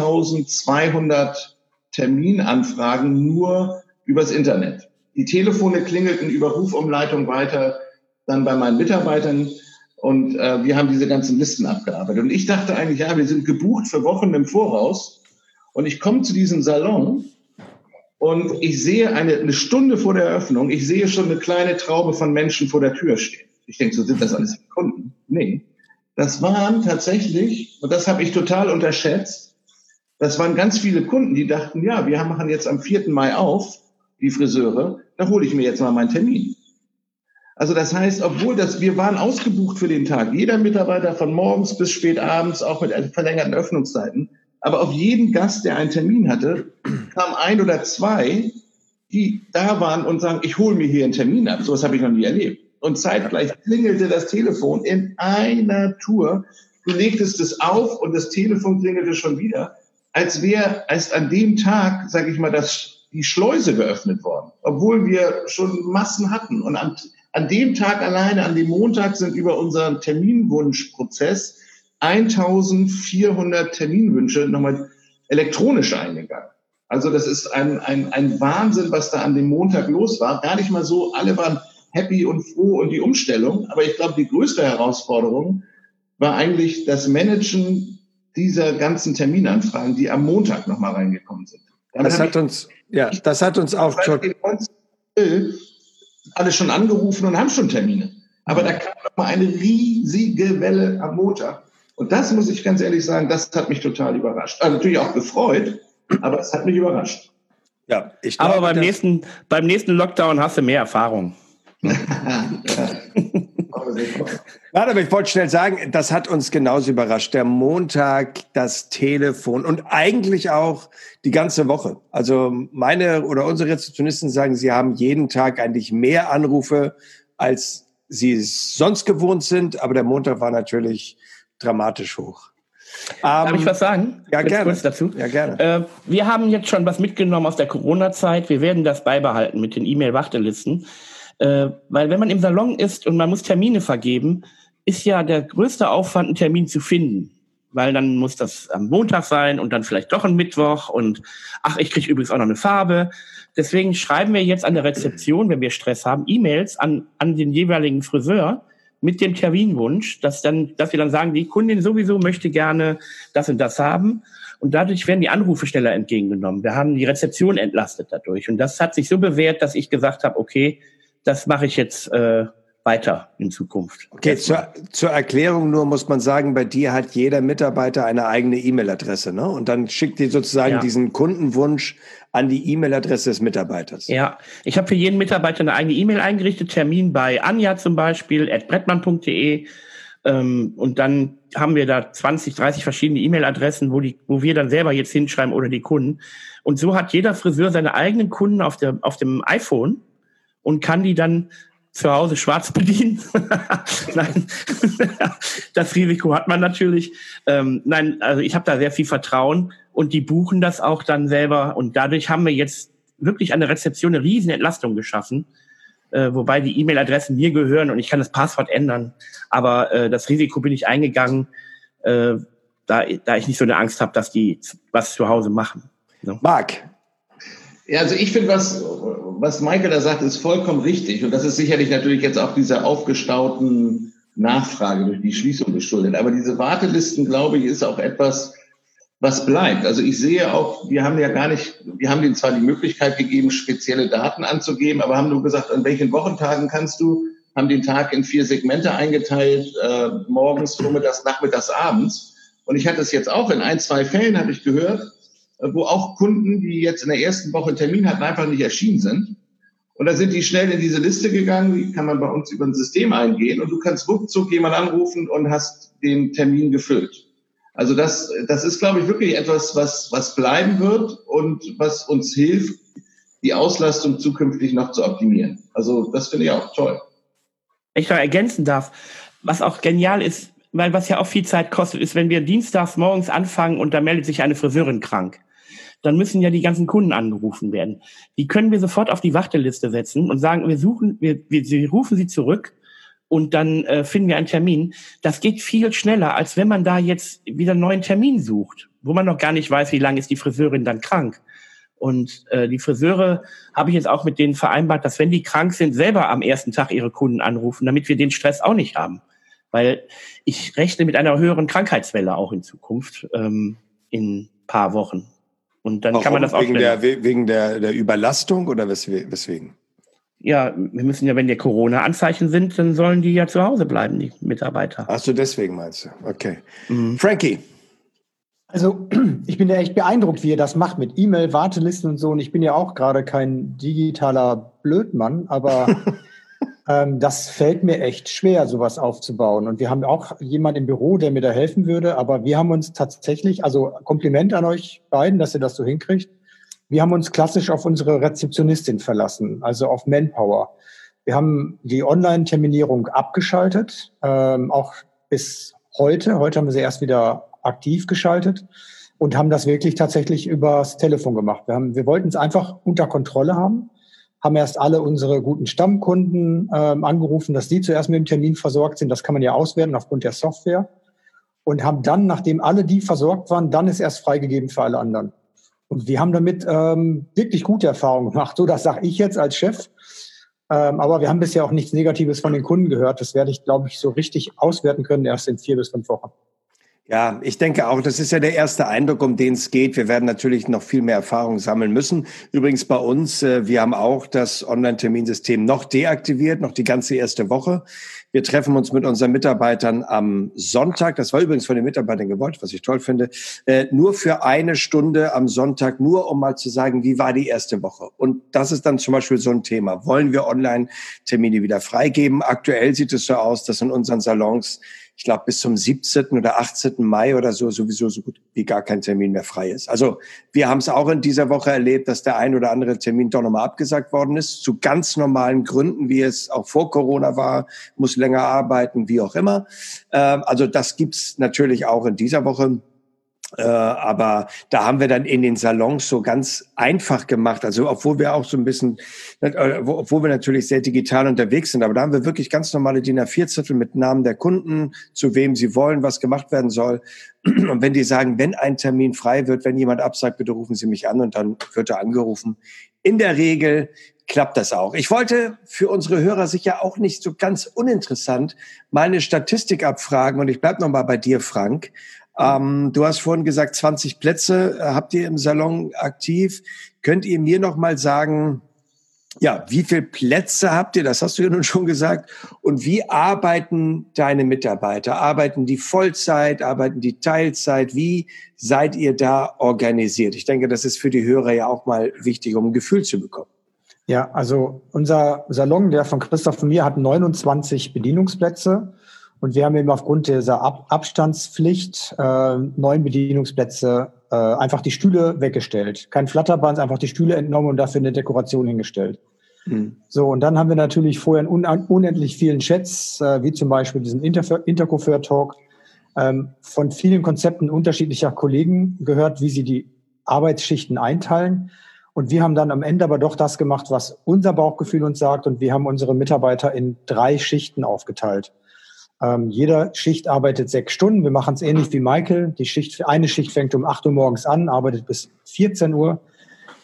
4.200 Terminanfragen nur übers Internet. Die Telefone klingelten über Rufumleitung weiter dann bei meinen Mitarbeitern und wir haben diese ganzen Listen abgearbeitet. Und ich dachte eigentlich, ja, wir sind gebucht für Wochen im Voraus. Und ich komme zu diesem Salon und ich sehe eine Stunde vor der Eröffnung, ich sehe schon eine kleine Traube von Menschen vor der Tür stehen. Ich denke, so sind das alles Kunden? Nee. Das waren tatsächlich, und das habe ich total unterschätzt, das waren ganz viele Kunden, die dachten, ja, wir machen jetzt am 4. Mai auf, die Friseure, da hole ich mir jetzt mal meinen Termin. Also das heißt, wir waren ausgebucht für den Tag, jeder Mitarbeiter von morgens bis spät abends, auch mit verlängerten Öffnungszeiten, aber auf jeden Gast, der einen Termin hatte, kam 1 oder 2, die da waren und sagen, ich hole mir hier einen Termin ab. Sowas habe ich noch nie erlebt. Und zeitgleich klingelte das Telefon in einer Tour. Du legtest es auf und das Telefon klingelte schon wieder, als wäre erst an dem Tag, sage ich mal, die Schleuse geöffnet worden, obwohl wir schon Massen hatten. Und an dem Tag alleine, an dem Montag, sind über unseren Terminwunschprozess 1.400 Terminwünsche nochmal elektronisch eingegangen. Also das ist ein Wahnsinn, was da an dem Montag los war. Gar nicht mal so, alle waren happy und froh und die Umstellung. Aber ich glaube, die größte Herausforderung war eigentlich das Managen dieser ganzen Terminanfragen, die am Montag nochmal reingekommen sind. Das hat uns auch schon alle schon angerufen und haben schon Termine. Aber da kam nochmal eine riesige Welle am Montag. Und das muss ich ganz ehrlich sagen, das hat mich total überrascht. Also natürlich auch gefreut, aber es hat mich überrascht. Ja, ich glaube, aber beim nächsten Lockdown hast du mehr Erfahrung. Aber ich wollte schnell sagen, das hat uns genauso überrascht. Der Montag, das Telefon und eigentlich auch die ganze Woche. Also meine oder unsere Rezeptionisten sagen, sie haben jeden Tag eigentlich mehr Anrufe, als sie es sonst gewohnt sind. Aber der Montag war natürlich dramatisch hoch. Darf ich was sagen? Ja, gerne. Kurz dazu? Ja, gerne. Wir haben jetzt schon was mitgenommen aus der Corona-Zeit. Wir werden das beibehalten mit den E-Mail-Wartelisten. Weil wenn man im Salon ist und man muss Termine vergeben, ist ja der größte Aufwand, einen Termin zu finden. Weil dann muss das am Montag sein und dann vielleicht doch ein Mittwoch und ich kriege übrigens auch noch eine Farbe. Deswegen schreiben wir jetzt an der Rezeption, wenn wir Stress haben, E-Mails an den jeweiligen Friseur mit dem Terminwunsch, dass wir dann sagen, die Kundin sowieso möchte gerne das und das haben. Und dadurch werden die Anrufe schneller entgegengenommen. Wir haben die Rezeption entlastet dadurch. Und das hat sich so bewährt, dass ich gesagt habe, okay, das mache ich jetzt weiter in Zukunft. Okay, zur Erklärung nur muss man sagen, bei dir hat jeder Mitarbeiter eine eigene E-Mail-Adresse, ne? Und dann schickt ihr sozusagen diesen Kundenwunsch an die E-Mail-Adresse des Mitarbeiters. Ja, ich habe für jeden Mitarbeiter eine eigene E-Mail eingerichtet, Termin bei Anja zum Beispiel, @brettmann.de. Und dann haben wir da 20, 30 verschiedene E-Mail-Adressen, wo wir dann selber jetzt hinschreiben oder die Kunden. Und so hat jeder Friseur seine eigenen Kunden auf dem iPhone und kann die dann zu Hause schwarz bedienen. Nein, das Risiko hat man natürlich. Nein, also ich habe da sehr viel Vertrauen und die buchen das auch dann selber. Und dadurch haben wir jetzt wirklich an der Rezeption eine riesen Entlastung geschaffen, wobei die E-Mail-Adressen mir gehören und ich kann das Passwort ändern. Aber das Risiko bin ich eingegangen, da ich nicht so eine Angst habe, dass die was zu Hause machen. So. Marc? Ja, also ich finde, was Michael da sagt, ist vollkommen richtig. Und das ist sicherlich natürlich jetzt auch dieser aufgestauten Nachfrage durch die Schließung geschuldet. Aber diese Wartelisten, glaube ich, ist auch etwas, was bleibt. Also ich sehe auch, wir haben denen zwar die Möglichkeit gegeben, spezielle Daten anzugeben, aber haben nur gesagt, an welchen Wochentagen kannst du, haben den Tag in 4 Segmente eingeteilt, morgens, vormittags, nachmittags, abends. Und ich hatte es jetzt auch in 1, 2 Fällen, habe ich gehört, wo auch Kunden, die jetzt in der ersten Woche einen Termin hatten, einfach nicht erschienen sind. Und da sind die schnell in diese Liste gegangen, die kann man bei uns über ein System eingehen und du kannst ruckzuck jemanden anrufen und hast den Termin gefüllt. Also das ist, glaube ich, wirklich etwas, was bleiben wird und was uns hilft, die Auslastung zukünftig noch zu optimieren. Also das finde ich auch toll. Wenn ich noch ergänzen darf, was auch genial ist, weil was ja auch viel Zeit kostet, ist, wenn wir dienstags morgens anfangen und da meldet sich eine Friseurin krank, dann müssen ja die ganzen Kunden angerufen werden. Die können wir sofort auf die Warteliste setzen und sagen, wir rufen sie zurück und dann finden wir einen Termin. Das geht viel schneller, als wenn man da jetzt wieder einen neuen Termin sucht, wo man noch gar nicht weiß, wie lange ist die Friseurin dann krank. Und die Friseure habe ich jetzt auch mit denen vereinbart, dass wenn die krank sind, selber am ersten Tag ihre Kunden anrufen, damit wir den Stress auch nicht haben. Weil ich rechne mit einer höheren Krankheitswelle auch in Zukunft, in ein paar Wochen. Und dann kann man das auch wegen der Überlastung oder weswegen? Ja, wir müssen ja, wenn die Corona-Anzeichen sind, dann sollen die ja zu Hause bleiben, die Mitarbeiter. Ach so, deswegen meinst du? Okay. Frankie? Also ich bin ja echt beeindruckt, wie ihr das macht mit E-Mail, Wartelisten und so. Und ich bin ja auch gerade kein digitaler Blödmann, aber das fällt mir echt schwer, sowas aufzubauen. Und wir haben auch jemanden im Büro, der mir da helfen würde. Aber wir haben uns tatsächlich, also Kompliment an euch beiden, dass ihr das so hinkriegt. Wir haben uns klassisch auf unsere Rezeptionistin verlassen, also auf Manpower. Wir haben die Online-Terminierung abgeschaltet, auch bis heute. Heute haben wir sie erst wieder aktiv geschaltet und haben das wirklich tatsächlich übers Telefon gemacht. Wir wollten es einfach unter Kontrolle haben erst alle unsere guten Stammkunden angerufen, dass die zuerst mit dem Termin versorgt sind. Das kann man ja auswerten aufgrund der Software. Und haben dann, nachdem alle die versorgt waren, dann ist erst freigegeben für alle anderen. Und wir haben damit wirklich gute Erfahrungen gemacht. So, das sage ich jetzt als Chef. Aber wir haben bisher auch nichts Negatives von den Kunden gehört. Das werde ich, glaube ich, so richtig auswerten können erst in 4 bis 5 Wochen. Ja, ich denke auch, das ist ja der erste Eindruck, um den es geht. Wir werden natürlich noch viel mehr Erfahrung sammeln müssen. Übrigens bei uns, wir haben auch das Online-Terminsystem noch deaktiviert, noch die ganze erste Woche. Wir treffen uns mit unseren Mitarbeitern am Sonntag. Das war übrigens von den Mitarbeitern gewollt, was ich toll finde. Nur für 1 Stunde am Sonntag, nur um mal zu sagen, wie war die erste Woche? Und das ist dann zum Beispiel so ein Thema. Wollen wir Online-Termine wieder freigeben? Aktuell sieht es so aus, dass in unseren Salons, ich glaube, bis zum 17. oder 18. Mai oder so sowieso so gut wie gar kein Termin mehr frei ist. Also wir haben es auch in dieser Woche erlebt, dass der ein oder andere Termin doch nochmal abgesagt worden ist. Zu ganz normalen Gründen, wie es auch vor Corona war, muss länger arbeiten, wie auch immer. Also das gibt's natürlich auch in dieser Woche. Aber da haben wir dann in den Salons so ganz einfach gemacht, also obwohl wir auch so ein bisschen, obwohl wir natürlich sehr digital unterwegs sind, aber da haben wir wirklich ganz normale DIN A4-Zettel mit Namen der Kunden, zu wem sie wollen, was gemacht werden soll. Und wenn die sagen, wenn ein Termin frei wird, wenn jemand absagt, bitte rufen Sie mich an, und dann wird er angerufen. In der Regel klappt das auch. Ich wollte für unsere Hörer sicher auch nicht so ganz uninteressant mal eine Statistik abfragen, und ich bleib noch mal bei dir, Frank. Du hast vorhin gesagt, 20 Plätze habt ihr im Salon aktiv. Könnt ihr mir noch mal sagen, ja, wie viele Plätze habt ihr? Das hast du ja nun schon gesagt. Und wie arbeiten deine Mitarbeiter? Arbeiten die Vollzeit? Arbeiten die Teilzeit? Wie seid ihr da organisiert? Ich denke, das ist für die Hörer ja auch mal wichtig, um ein Gefühl zu bekommen. Ja, also unser Salon, der von Christoph und mir, hat 29 Bedienungsplätze. Und wir haben eben aufgrund dieser Abstandspflicht 9 Bedienungsplätze, einfach die Stühle weggestellt. Kein Flatterband, einfach die Stühle entnommen und dafür eine Dekoration hingestellt. So, und dann haben wir natürlich vorher in unendlich vielen Chats, wie zum Beispiel diesen Intercoiffeur-Talk, von vielen Konzepten unterschiedlicher Kollegen gehört, wie sie die Arbeitsschichten einteilen. Und wir haben dann am Ende aber doch das gemacht, was unser Bauchgefühl uns sagt. Und wir haben unsere Mitarbeiter in 3 Schichten aufgeteilt. Jeder Schicht arbeitet 6 Stunden. Wir machen es ähnlich wie Michael. Eine Schicht fängt um 8 Uhr morgens an, arbeitet bis 14 Uhr.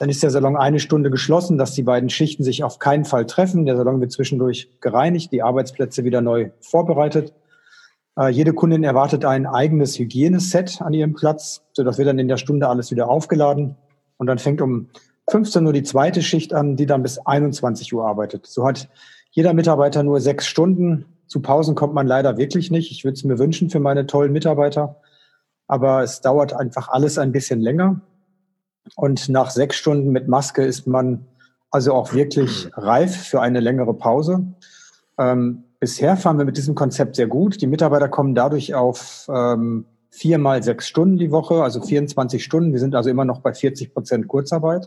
Dann ist der Salon 1 Stunde geschlossen, dass die beiden Schichten sich auf keinen Fall treffen. Der Salon wird zwischendurch gereinigt, die Arbeitsplätze wieder neu vorbereitet. Jede Kundin erwartet ein eigenes Hygieneset an ihrem Platz, sodass wir dann in der Stunde alles wieder aufgeladen. Und dann fängt um 15 Uhr die zweite Schicht an, die dann bis 21 Uhr arbeitet. So hat jeder Mitarbeiter nur 6 Stunden. Zu Pausen kommt man leider wirklich nicht. Ich würde es mir wünschen für meine tollen Mitarbeiter. Aber es dauert einfach alles ein bisschen länger. Und nach 6 Stunden mit Maske ist man also auch wirklich reif für eine längere Pause. Bisher fahren wir mit diesem Konzept sehr gut. Die Mitarbeiter kommen dadurch auf 4 mal 6 Stunden die Woche, also 24 Stunden. Wir sind also immer noch bei 40% Kurzarbeit.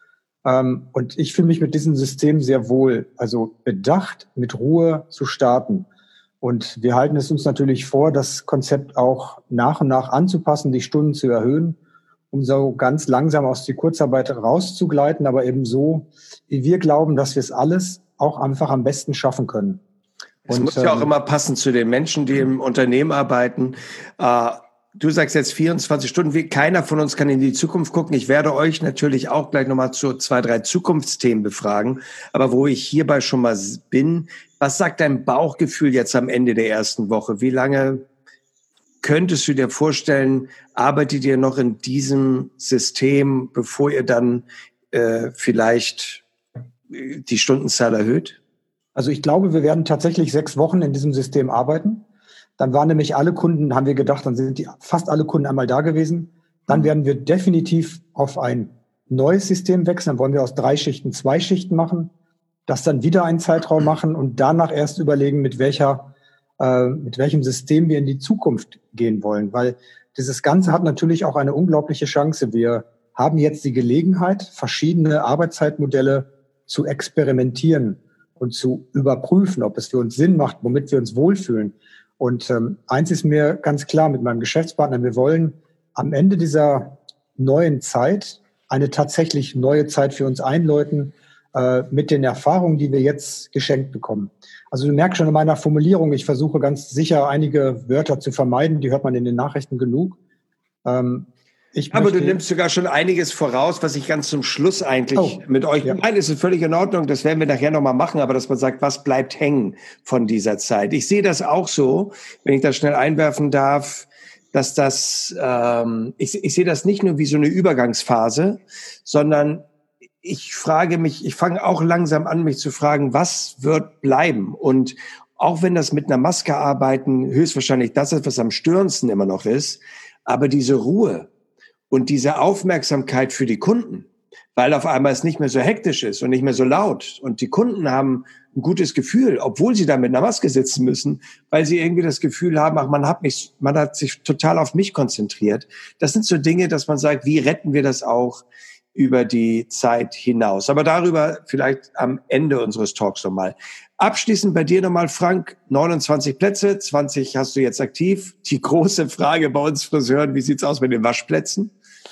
Und ich fühle mich mit diesem System sehr wohl, also bedacht, mit Ruhe zu starten. Und wir halten es uns natürlich vor, das Konzept auch nach und nach anzupassen, die Stunden zu erhöhen, um so ganz langsam aus der Kurzarbeit rauszugleiten, aber eben so, wie wir glauben, dass wir es alles auch einfach am besten schaffen können. Es muss ja auch immer passen zu den Menschen, die im Unternehmen arbeiten. Du sagst jetzt 24 Stunden, keiner von uns kann in die Zukunft gucken. Ich werde euch natürlich auch gleich nochmal zu 2, 3 Zukunftsthemen befragen. Aber wo ich hierbei schon mal bin, was sagt dein Bauchgefühl jetzt am Ende der ersten Woche? Wie lange könntest du dir vorstellen, arbeitet ihr noch in diesem System, bevor ihr dann vielleicht die Stundenzahl erhöht? Also ich glaube, wir werden tatsächlich 6 Wochen in diesem System arbeiten. Dann waren nämlich alle Kunden, haben wir gedacht, dann sind fast alle Kunden einmal da gewesen. Dann werden wir definitiv auf ein neues System wechseln. Dann wollen wir aus 3 Schichten 2 Schichten machen, das dann wieder einen Zeitraum machen und danach erst überlegen, mit welchem System wir in die Zukunft gehen wollen. Weil dieses Ganze hat natürlich auch eine unglaubliche Chance. Wir haben jetzt die Gelegenheit, verschiedene Arbeitszeitmodelle zu experimentieren und zu überprüfen, ob es für uns Sinn macht, womit wir uns wohlfühlen. Und eins ist mir ganz klar mit meinem Geschäftspartner, wir wollen am Ende dieser neuen Zeit eine tatsächlich neue Zeit für uns einläuten, mit den Erfahrungen, die wir jetzt geschenkt bekommen. Also du merkst schon in meiner Formulierung, ich versuche ganz sicher einige Wörter zu vermeiden, die hört man in den Nachrichten genug. Aber du nimmst sogar schon einiges voraus, was ich ganz zum Schluss eigentlich mit euch... Ja. Nein, ist völlig in Ordnung, das werden wir nachher nochmal machen, aber dass man sagt, was bleibt hängen von dieser Zeit. Ich sehe das auch so, wenn ich das schnell einwerfen darf, dass das... Ich sehe das nicht nur wie so eine Übergangsphase, sondern ich fange auch langsam an, mich zu fragen, was wird bleiben? Und auch wenn das mit einer Maske arbeiten höchstwahrscheinlich das ist, was am störendsten immer noch ist, aber diese Ruhe und diese Aufmerksamkeit für die Kunden, weil auf einmal es nicht mehr so hektisch ist und nicht mehr so laut. Und die Kunden haben ein gutes Gefühl, obwohl sie da mit einer Maske sitzen müssen, weil sie irgendwie das Gefühl haben, man hat sich total auf mich konzentriert. Das sind so Dinge, dass man sagt, wie retten wir das auch über die Zeit hinaus. Aber darüber vielleicht am Ende unseres Talks nochmal. Abschließend bei dir nochmal, Frank, 29 Plätze, 20 hast du jetzt aktiv. Die große Frage bei uns Friseuren, wie sieht's aus mit den Waschplätzen?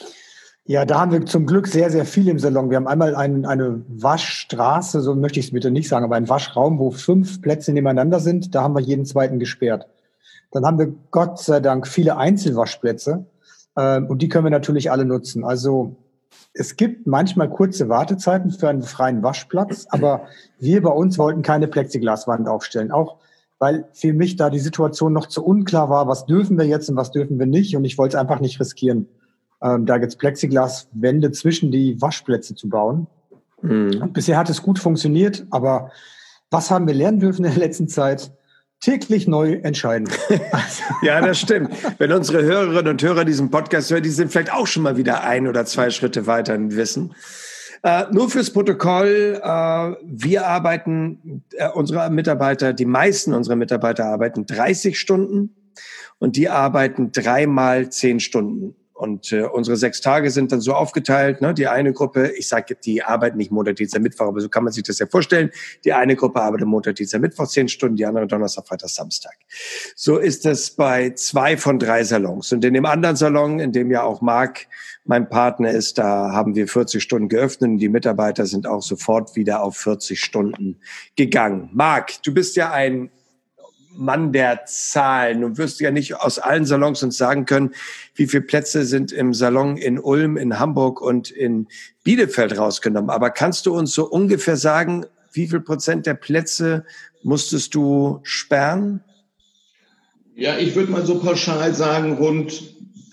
Ja, da haben wir zum Glück sehr, sehr viel im Salon. Wir haben einmal eine Waschstraße, so möchte ich es bitte nicht sagen, aber einen Waschraum, wo 5 Plätze nebeneinander sind. Da haben wir jeden zweiten gesperrt. Dann haben wir Gott sei Dank viele Einzelwaschplätze und die können wir natürlich alle nutzen. Also es gibt manchmal kurze Wartezeiten für einen freien Waschplatz, aber wir bei uns wollten keine Plexiglaswand aufstellen, auch weil für mich da die Situation noch zu unklar war, was dürfen wir jetzt und was dürfen wir nicht, und ich wollte es einfach nicht riskieren, da jetzt Plexiglaswände zwischen die Waschplätze zu bauen. Und bisher hat es gut funktioniert, aber was haben wir lernen dürfen in der letzten Zeit? Täglich neu entscheiden. Ja, das stimmt. Wenn unsere Hörerinnen und Hörer diesen Podcast hören, die sind vielleicht auch schon mal wieder 1 oder 2 Schritte weiter im Wissen. Nur fürs Protokoll, wir arbeiten, die meisten unserer Mitarbeiter arbeiten 30 Stunden und die arbeiten 3 mal 10 Stunden. Und unsere 6 Tage sind dann so aufgeteilt, ne? Die eine Gruppe, ich sage, die arbeiten nicht Montag, Dienstag, Mittwoch, aber so kann man sich das ja vorstellen. Die eine Gruppe arbeitet Montag, Dienstag, Mittwoch 10 Stunden, die andere Donnerstag, Freitag, Samstag. So ist es bei 2 von 3 Salons. Und in dem anderen Salon, in dem ja auch Marc mein Partner ist, da haben wir 40 Stunden geöffnet und die Mitarbeiter sind auch sofort wieder auf 40 Stunden gegangen. Marc, du bist ja ein Mann der Zahlen. Du wirst ja nicht aus allen Salons uns sagen können, wie viele Plätze sind im Salon in Ulm, in Hamburg und in Bielefeld rausgenommen. Aber kannst du uns so ungefähr sagen, wie viel Prozent der Plätze musstest du sperren? Ja, ich würde mal so pauschal sagen, rund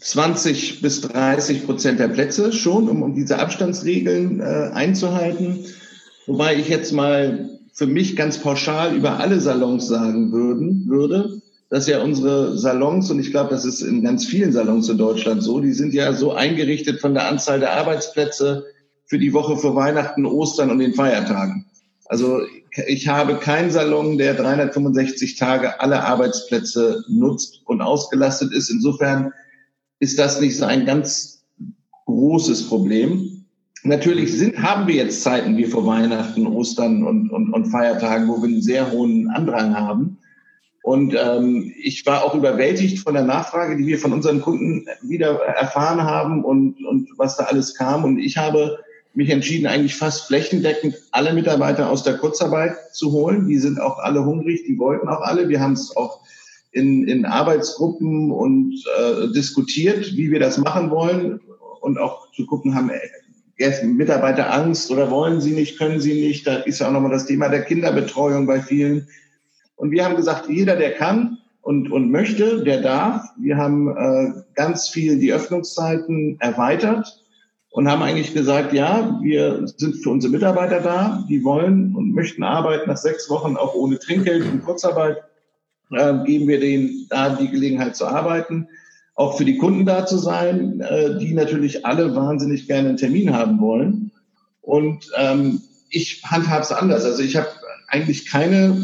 20-30% der Plätze schon, um diese Abstandsregeln einzuhalten. Wobei ich jetzt mal für mich ganz pauschal über alle Salons sagen würde, dass ja unsere Salons, und ich glaube, das ist in ganz vielen Salons in Deutschland so, die sind ja so eingerichtet von der Anzahl der Arbeitsplätze für die Woche vor Weihnachten, Ostern und den Feiertagen. Also ich habe keinen Salon, der 365 Tage alle Arbeitsplätze nutzt und ausgelastet ist. Insofern ist das nicht so ein ganz großes Problem. Natürlich haben wir jetzt Zeiten wie vor Weihnachten, Ostern und Feiertagen, wo wir einen sehr hohen Andrang haben. Und ich war auch überwältigt von der Nachfrage, die wir von unseren Kunden wieder erfahren haben und was da alles kam. Und ich habe mich entschieden, eigentlich fast flächendeckend alle Mitarbeiter aus der Kurzarbeit zu holen. Die sind auch alle hungrig, die wollten auch alle. Wir haben es auch in Arbeitsgruppen und diskutiert, wie wir das machen wollen und auch zu gucken, haben Mitarbeiter Angst oder wollen sie nicht, können sie nicht. Da ist ja auch nochmal das Thema der Kinderbetreuung bei vielen. Und wir haben gesagt, jeder, der kann und möchte, der darf. Wir haben ganz viel die Öffnungszeiten erweitert und haben eigentlich gesagt, ja, wir sind für unsere Mitarbeiter da, die wollen und möchten arbeiten nach 6 Wochen auch ohne Trinkgeld und Kurzarbeit. Geben wir denen da die Gelegenheit zu arbeiten, auch für die Kunden da zu sein, die natürlich alle wahnsinnig gerne einen Termin haben wollen. Und ich handhabe es anders. Also ich habe eigentlich keine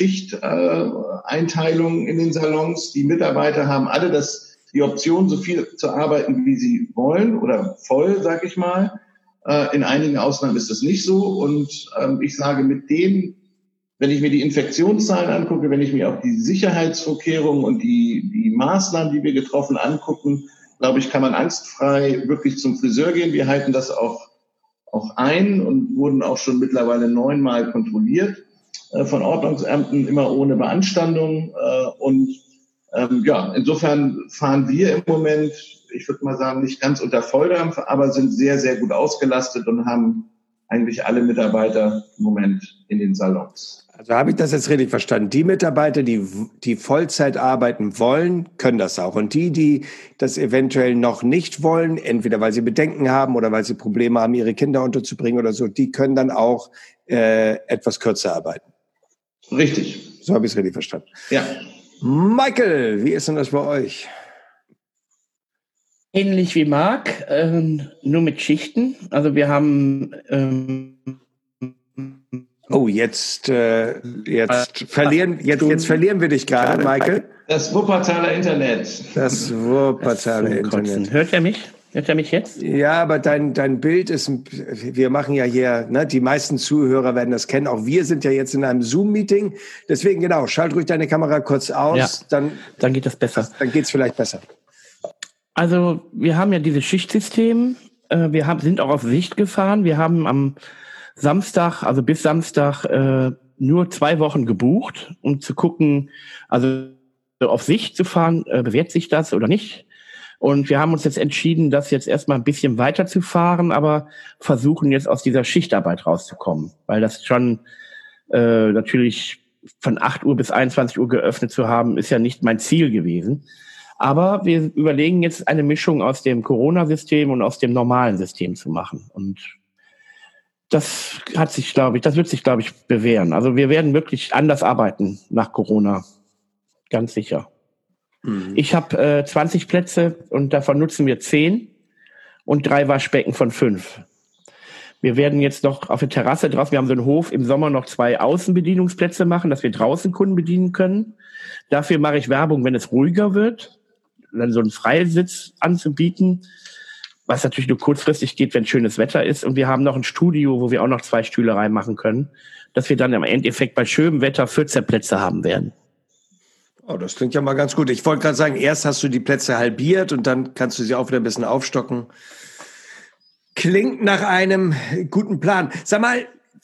Schichteinteilung in den Salons. Die Mitarbeiter haben alle die Option, so viel zu arbeiten, wie sie wollen oder voll, sag ich mal. In einigen Ausnahmen ist das nicht so. Und ich sage, mit denen, wenn ich mir die Infektionszahlen angucke, wenn ich mir auch die Sicherheitsvorkehrungen und die Maßnahmen, die wir getroffen angucken, glaube ich, kann man angstfrei wirklich zum Friseur gehen. Wir halten das auch ein und wurden auch schon mittlerweile 9-mal kontrolliert von Ordnungsämtern, immer ohne Beanstandung. Insofern fahren wir im Moment, ich würde mal sagen, nicht ganz unter Volldampf, aber sind sehr, sehr gut ausgelastet und haben eigentlich alle Mitarbeiter im Moment in den Salons. Also habe ich das jetzt richtig verstanden? Die Mitarbeiter, die Vollzeit arbeiten wollen, können das auch. Und die das eventuell noch nicht wollen, entweder weil sie Bedenken haben oder weil sie Probleme haben, ihre Kinder unterzubringen oder so, die können dann auch etwas kürzer arbeiten. Richtig. So habe ich es richtig verstanden. Ja. Michael, wie ist denn das bei euch? Ähnlich wie Marc, nur mit Schichten. Also wir haben jetzt verlieren wir dich gerade, Michael. Das Wuppertaler Internet. Das Wuppertaler Internet. Hört er mich? Hört er mich jetzt? Ja, aber dein Bild ist, wir machen ja hier, ne, die meisten Zuhörer werden das kennen. Auch wir sind ja jetzt in einem Zoom-Meeting. Deswegen, genau, schalt ruhig deine Kamera kurz aus. Ja, dann geht das besser. Dann geht's vielleicht besser. Also, wir haben ja dieses Schichtsystem. Wir sind auch auf Sicht gefahren. Wir haben am Samstag, also bis Samstag, nur 2 Wochen gebucht, um zu gucken, also auf Sicht zu fahren, bewährt sich das oder nicht. Und wir haben uns jetzt entschieden, das jetzt erstmal ein bisschen weiter zu fahren, aber versuchen jetzt aus dieser Schichtarbeit rauszukommen, weil das schon natürlich von 8 Uhr bis 21 Uhr geöffnet zu haben, ist ja nicht mein Ziel gewesen. Aber wir überlegen jetzt eine Mischung aus dem Corona-System und aus dem normalen System zu machen. Und das wird sich, glaube ich, bewähren. Also wir werden wirklich anders arbeiten nach Corona. Ganz sicher. Mhm. Ich habe 20 Plätze und davon nutzen wir 10 und 3 Waschbecken von 5. Wir werden jetzt noch auf der Terrasse draußen, wir haben so einen Hof, im Sommer noch 2 Außenbedienungsplätze machen, dass wir draußen Kunden bedienen können. Dafür mache ich Werbung, wenn es ruhiger wird, dann so einen Freisitz anzubieten, was natürlich nur kurzfristig geht, wenn schönes Wetter ist. Und wir haben noch ein Studio, wo wir auch noch 2 Stühle reinmachen können, dass wir dann im Endeffekt bei schönem Wetter 14 Plätze haben werden. Oh, das klingt ja mal ganz gut. Ich wollte gerade sagen, erst hast du die Plätze halbiert und dann kannst du sie auch wieder ein bisschen aufstocken. Klingt nach einem guten Plan. Sag mal,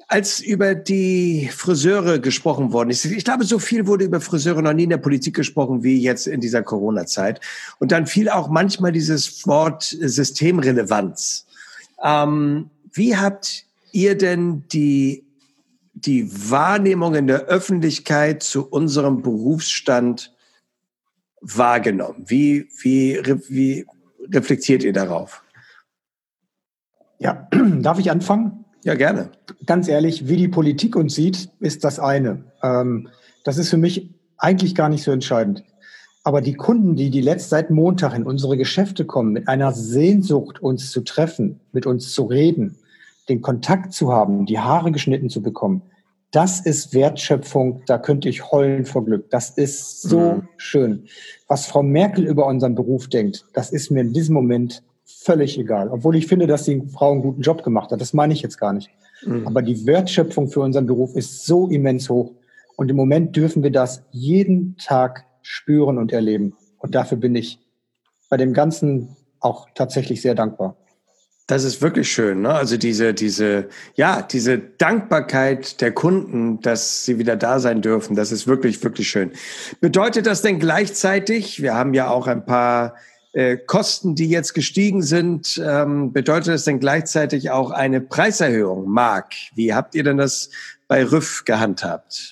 Als über die Friseure gesprochen worden ist, ich glaube, so viel wurde über Friseure noch nie in der Politik gesprochen wie jetzt in dieser Corona-Zeit. Und dann fiel auch manchmal dieses Wort Systemrelevanz. Wie habt ihr denn die Wahrnehmung in der Öffentlichkeit zu unserem Berufsstand wahrgenommen? Wie reflektiert ihr darauf? Ja, darf ich anfangen? Ja, gerne. Ganz ehrlich, wie die Politik uns sieht, ist das eine. Das ist für mich eigentlich gar nicht so entscheidend. Aber die Kunden, die seit Montag in unsere Geschäfte kommen, mit einer Sehnsucht, uns zu treffen, mit uns zu reden, den Kontakt zu haben, die Haare geschnitten zu bekommen, das ist Wertschöpfung, da könnte ich heulen vor Glück. Das ist so schön. Was Frau Merkel über unseren Beruf denkt, das ist mir in diesem Moment völlig egal. Obwohl ich finde, dass die Frau einen guten Job gemacht hat. Das meine ich jetzt gar nicht. Aber die Wertschöpfung für unseren Beruf ist so immens hoch. Und im Moment dürfen wir das jeden Tag spüren und erleben. Und dafür bin ich bei dem Ganzen auch tatsächlich sehr dankbar. Das ist wirklich schön, ne? Also diese Dankbarkeit der Kunden, dass sie wieder da sein dürfen, das ist wirklich, wirklich schön. Bedeutet das denn gleichzeitig, wir haben ja auch ein paar Kosten, die jetzt gestiegen sind, bedeutet das denn gleichzeitig auch eine Preiserhöhung? Marc, wie habt ihr denn das bei Rüff gehandhabt?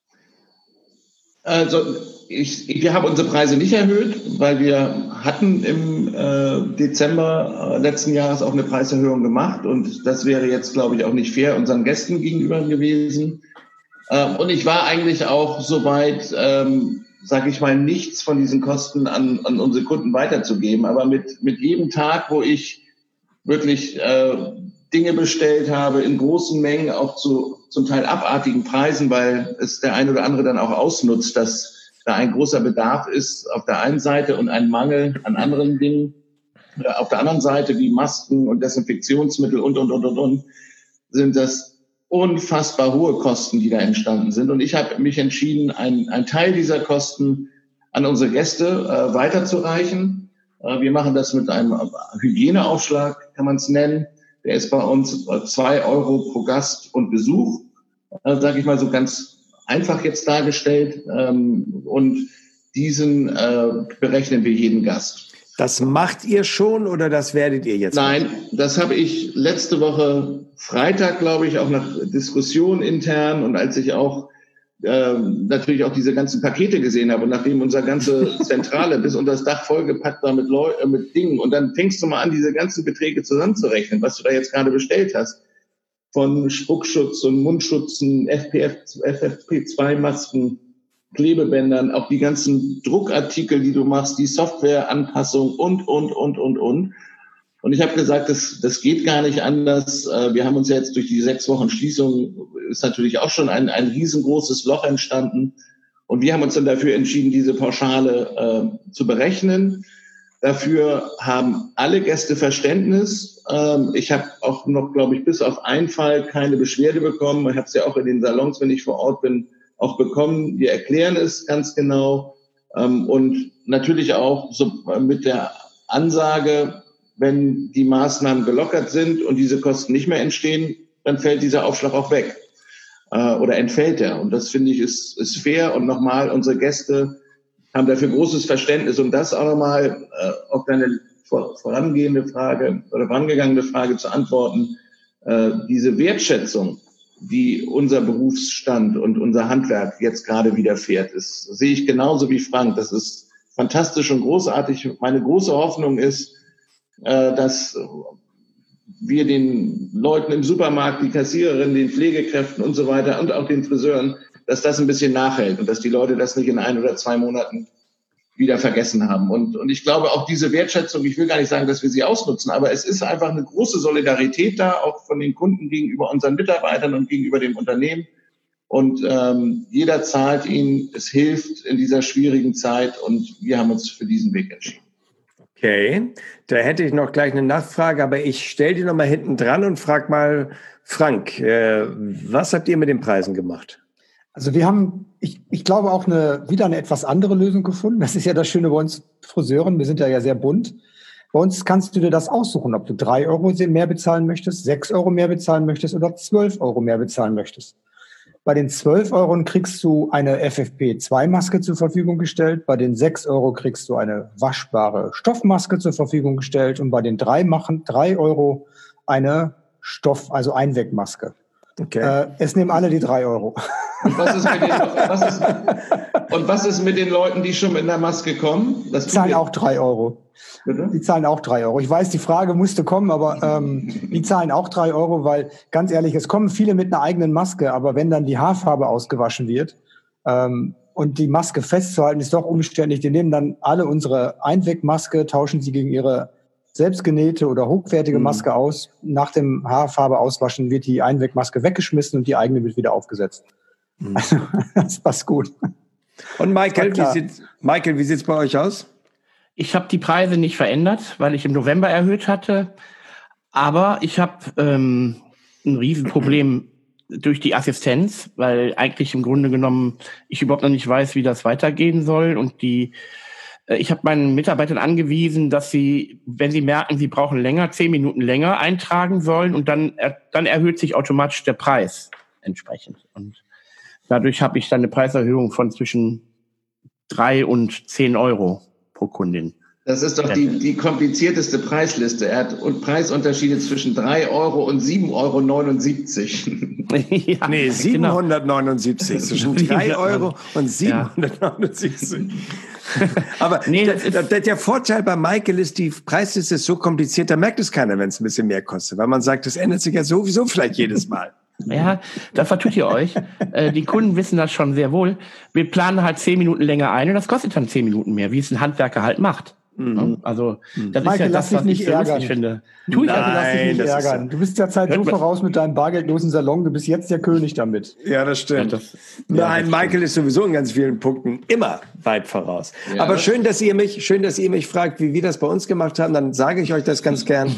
Also wir haben unsere Preise nicht erhöht, weil wir hatten im Dezember letzten Jahres auch eine Preiserhöhung gemacht und das wäre jetzt, glaube ich, auch nicht fair unseren Gästen gegenüber gewesen. Und ich war eigentlich auch soweit, sage ich mal, nichts von diesen Kosten an unsere Kunden weiterzugeben. Aber mit jedem Tag, wo ich wirklich Dinge bestellt habe in großen Mengen, auch zu zum Teil abartigen Preisen, weil es der eine oder andere dann auch ausnutzt, dass da ein großer Bedarf ist auf der einen Seite und ein Mangel an anderen Dingen. Auf der anderen Seite wie Masken und Desinfektionsmittel und, sind das unfassbar hohe Kosten, die da entstanden sind. Und ich habe mich entschieden, einen Teil dieser Kosten an unsere Gäste weiterzureichen. Wir machen das mit einem Hygieneaufschlag, kann man es nennen. Der ist bei uns 2 Euro pro Gast und Besuch, sage ich mal so ganz einfach jetzt dargestellt. Und diesen berechnen wir jeden Gast. Das macht ihr schon oder das werdet ihr jetzt machen? Nein, das habe ich letzte Woche Freitag, glaube ich, auch nach Diskussion intern und als ich auch natürlich auch diese ganzen Pakete gesehen habe und nachdem unsere ganze Zentrale bis unter das Dach vollgepackt war mit Dingen und dann fängst du mal an, diese ganzen Beträge zusammenzurechnen, was du da jetzt gerade bestellt hast. Von Spuckschutz und Mundschutzen, FFP2-Masken, Klebebändern, auch die ganzen Druckartikel, die du machst, die Softwareanpassung und. Und ich habe gesagt, das geht gar nicht anders. Wir haben uns ja jetzt durch die 6 Wochen Schließung, ist natürlich auch schon ein riesengroßes Loch entstanden. Und wir haben uns dann dafür entschieden, diese Pauschale zu berechnen. Dafür haben alle Gäste Verständnis. Ich habe auch noch, glaube ich, bis auf einen Fall keine Beschwerde bekommen. Ich habe es ja auch in den Salons, wenn ich vor Ort bin, auch bekommen. Wir erklären es ganz genau. Und natürlich auch so mit der Ansage, wenn die Maßnahmen gelockert sind und diese Kosten nicht mehr entstehen, dann fällt dieser Aufschlag auch weg oder entfällt er. Und das finde ich ist fair. Und nochmal, unsere Gäste haben dafür großes Verständnis. Und das auch nochmal auf deine vorangegangene Frage zu antworten. Diese Wertschätzung, die unser Berufsstand und unser Handwerk jetzt gerade widerfährt, sehe ich genauso wie Frank. Das ist fantastisch und großartig. Meine große Hoffnung ist, dass wir den Leuten im Supermarkt, die Kassiererinnen, den Pflegekräften und so weiter und auch den Friseuren, dass das ein bisschen nachhält und dass die Leute das nicht in 1 oder 2 Monaten wieder vergessen haben. Und ich glaube auch diese Wertschätzung, ich will gar nicht sagen, dass wir sie ausnutzen, aber es ist einfach eine große Solidarität da, auch von den Kunden gegenüber unseren Mitarbeitern und gegenüber dem Unternehmen. Und jeder zahlt ihnen, es hilft in dieser schwierigen Zeit und wir haben uns für diesen Weg entschieden. Okay, da hätte ich noch gleich eine Nachfrage, aber ich stelle die noch mal hinten dran und frage mal Frank, was habt ihr mit den Preisen gemacht? Also wir haben, ich glaube, auch wieder eine etwas andere Lösung gefunden. Das ist ja das Schöne bei uns Friseuren, wir sind ja sehr bunt. Bei uns kannst du dir das aussuchen, ob du 3 Euro mehr bezahlen möchtest, 6 Euro mehr bezahlen möchtest oder 12 Euro mehr bezahlen möchtest. Bei den 12 Euro kriegst du eine FFP2-Maske zur Verfügung gestellt. Bei den 6 Euro kriegst du eine waschbare Stoffmaske zur Verfügung gestellt. Und bei den 3 Euro eine also Einwegmaske. Okay. Es nehmen alle die 3 Euro. Und was ist mit den Leuten, die schon mit einer Maske kommen? Die zahlen auch 3 Euro. Bitte? Die zahlen auch 3 Euro. Ich weiß, die Frage musste kommen, aber die zahlen auch 3 Euro, weil, ganz ehrlich, es kommen viele mit einer eigenen Maske, aber wenn dann die Haarfarbe ausgewaschen wird und die Maske festzuhalten, ist doch umständlich. Die nehmen dann alle unsere Einwegmaske, tauschen sie gegen ihre selbstgenähte oder hochwertige Maske aus. Nach dem Haarfarbe auswaschen wird die Einwegmaske weggeschmissen und die eigene wird wieder aufgesetzt. Also, das passt gut. Und Michael, wie sieht's bei euch aus? Ich habe die Preise nicht verändert, weil ich im November erhöht hatte. Aber ich habe ein Riesenproblem durch die Assistenz, weil eigentlich im Grunde genommen ich überhaupt noch nicht weiß, wie das weitergehen soll. Und ich habe meinen Mitarbeitern angewiesen, dass sie, wenn sie merken, sie brauchen länger, 10 Minuten länger eintragen sollen. Und dann erhöht sich automatisch der Preis entsprechend. Und dadurch habe ich dann eine Preiserhöhung von zwischen 3 und 10 Euro pro Kundin. Das ist doch die komplizierteste Preisliste. Er hat Preisunterschiede zwischen 3 Euro und 7,79 Euro. Ja, nee, 779. Genau. Zwischen 3 Euro und 779. Aber der Vorteil bei Michael ist, die Preisliste ist so kompliziert, da merkt es keiner, wenn es ein bisschen mehr kostet. Weil man sagt, das ändert sich ja sowieso vielleicht jedes Mal. Ja, da vertut ihr euch. Die Kunden wissen das schon sehr wohl. Wir planen halt 10 Minuten länger ein und das kostet dann 10 Minuten mehr, wie es ein Handwerker halt macht. Also, das Michael, ist ja das, was ich so lustig finde. Lass dich nicht ärgern. Du bist ja Zeit so voraus mit deinem bargeldlosen Salon. Du bist jetzt der König damit. Ja, das stimmt. Michael ist sowieso in ganz vielen Punkten immer weit voraus. Ja, aber schön, dass ihr mich fragt, wie wir das bei uns gemacht haben. Dann sage ich euch das ganz gern.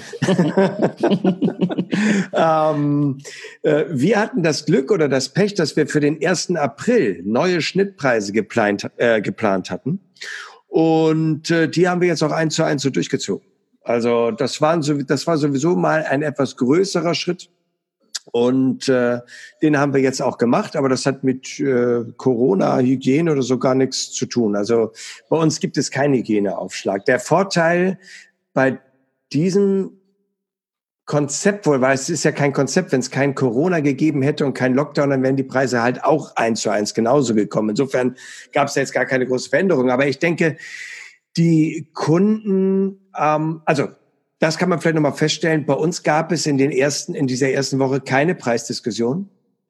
Wir hatten das Glück oder das Pech, dass wir für den 1. April neue Schnittpreise geplant hatten. Und die haben wir jetzt auch 1:1 so durchgezogen. Also das war sowieso mal ein etwas größerer Schritt. Und den haben wir jetzt auch gemacht, aber das hat mit Corona, Hygiene oder so gar nichts zu tun. Also bei uns gibt es keinen Hygieneaufschlag. Der Vorteil bei diesem Konzept wohl, weil es ist ja kein Konzept, wenn es kein Corona gegeben hätte und kein Lockdown, dann wären die Preise halt auch 1:1 genauso gekommen. Insofern gab es da jetzt gar keine große Veränderung. Aber ich denke, die Kunden, also das kann man vielleicht nochmal feststellen, bei uns gab es in dieser ersten Woche keine Preisdiskussion,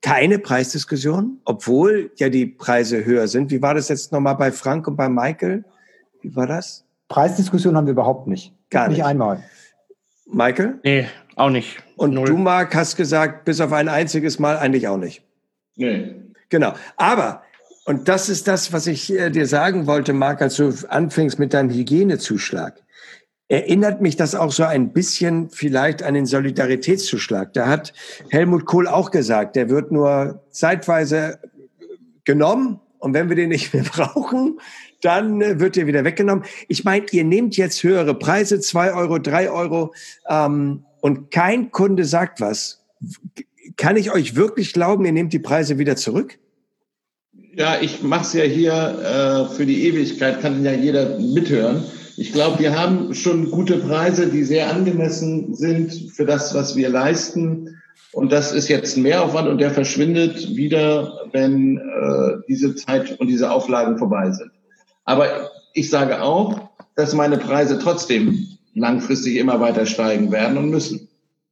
obwohl ja die Preise höher sind. Wie war das jetzt nochmal bei Frank und bei Michael? Wie war das? Preisdiskussion haben wir überhaupt nicht. Gar nicht. Nicht einmal. Michael? Nee, auch nicht. Und du, Marc, hast gesagt, bis auf ein einziges Mal eigentlich auch nicht. Nee. Genau. Aber, und das ist das, was ich dir sagen wollte, Marc, als du anfängst mit deinem Hygienezuschlag. Erinnert mich das auch so ein bisschen vielleicht an den Solidaritätszuschlag. Da hat Helmut Kohl auch gesagt, der wird nur zeitweise genommen und wenn wir den nicht mehr brauchen, dann wird der wieder weggenommen. Ich meine, ihr nehmt jetzt höhere Preise, 2 Euro, 3 Euro, und kein Kunde sagt was. Kann ich euch wirklich glauben, ihr nehmt die Preise wieder zurück? Ja, ich mache es ja hier für die Ewigkeit, kann ja jeder mithören. Ich glaube, wir haben schon gute Preise, die sehr angemessen sind für das, was wir leisten. Und das ist jetzt ein Mehraufwand und der verschwindet wieder, wenn diese Zeit und diese Auflagen vorbei sind. Aber ich sage auch, dass meine Preise trotzdem langfristig immer weiter steigen werden und müssen.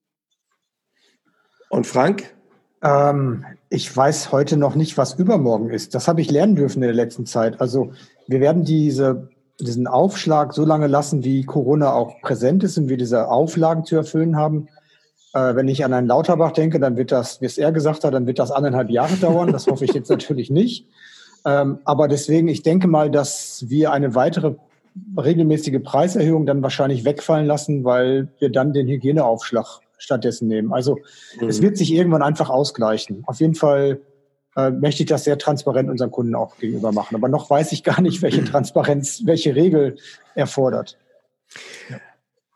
Und Frank? Ich weiß heute noch nicht, was übermorgen ist. Das habe ich lernen dürfen in der letzten Zeit. Also wir werden diesen Aufschlag so lange lassen, wie Corona auch präsent ist und wir diese Auflagen zu erfüllen haben. Wenn ich an einen Lauterbach denke, dann wird das, wie es er gesagt hat, dann wird das 1,5 Jahre dauern. Das hoffe ich jetzt natürlich nicht. Aber deswegen, ich denke mal, dass wir eine weitere regelmäßige Preiserhöhung dann wahrscheinlich wegfallen lassen, weil wir dann den Hygieneaufschlag stattdessen nehmen. Also es wird sich irgendwann einfach ausgleichen. Auf jeden Fall möchte ich das sehr transparent unseren Kunden auch gegenüber machen. Aber noch weiß ich gar nicht, welche Transparenz, welche Regel erfordert.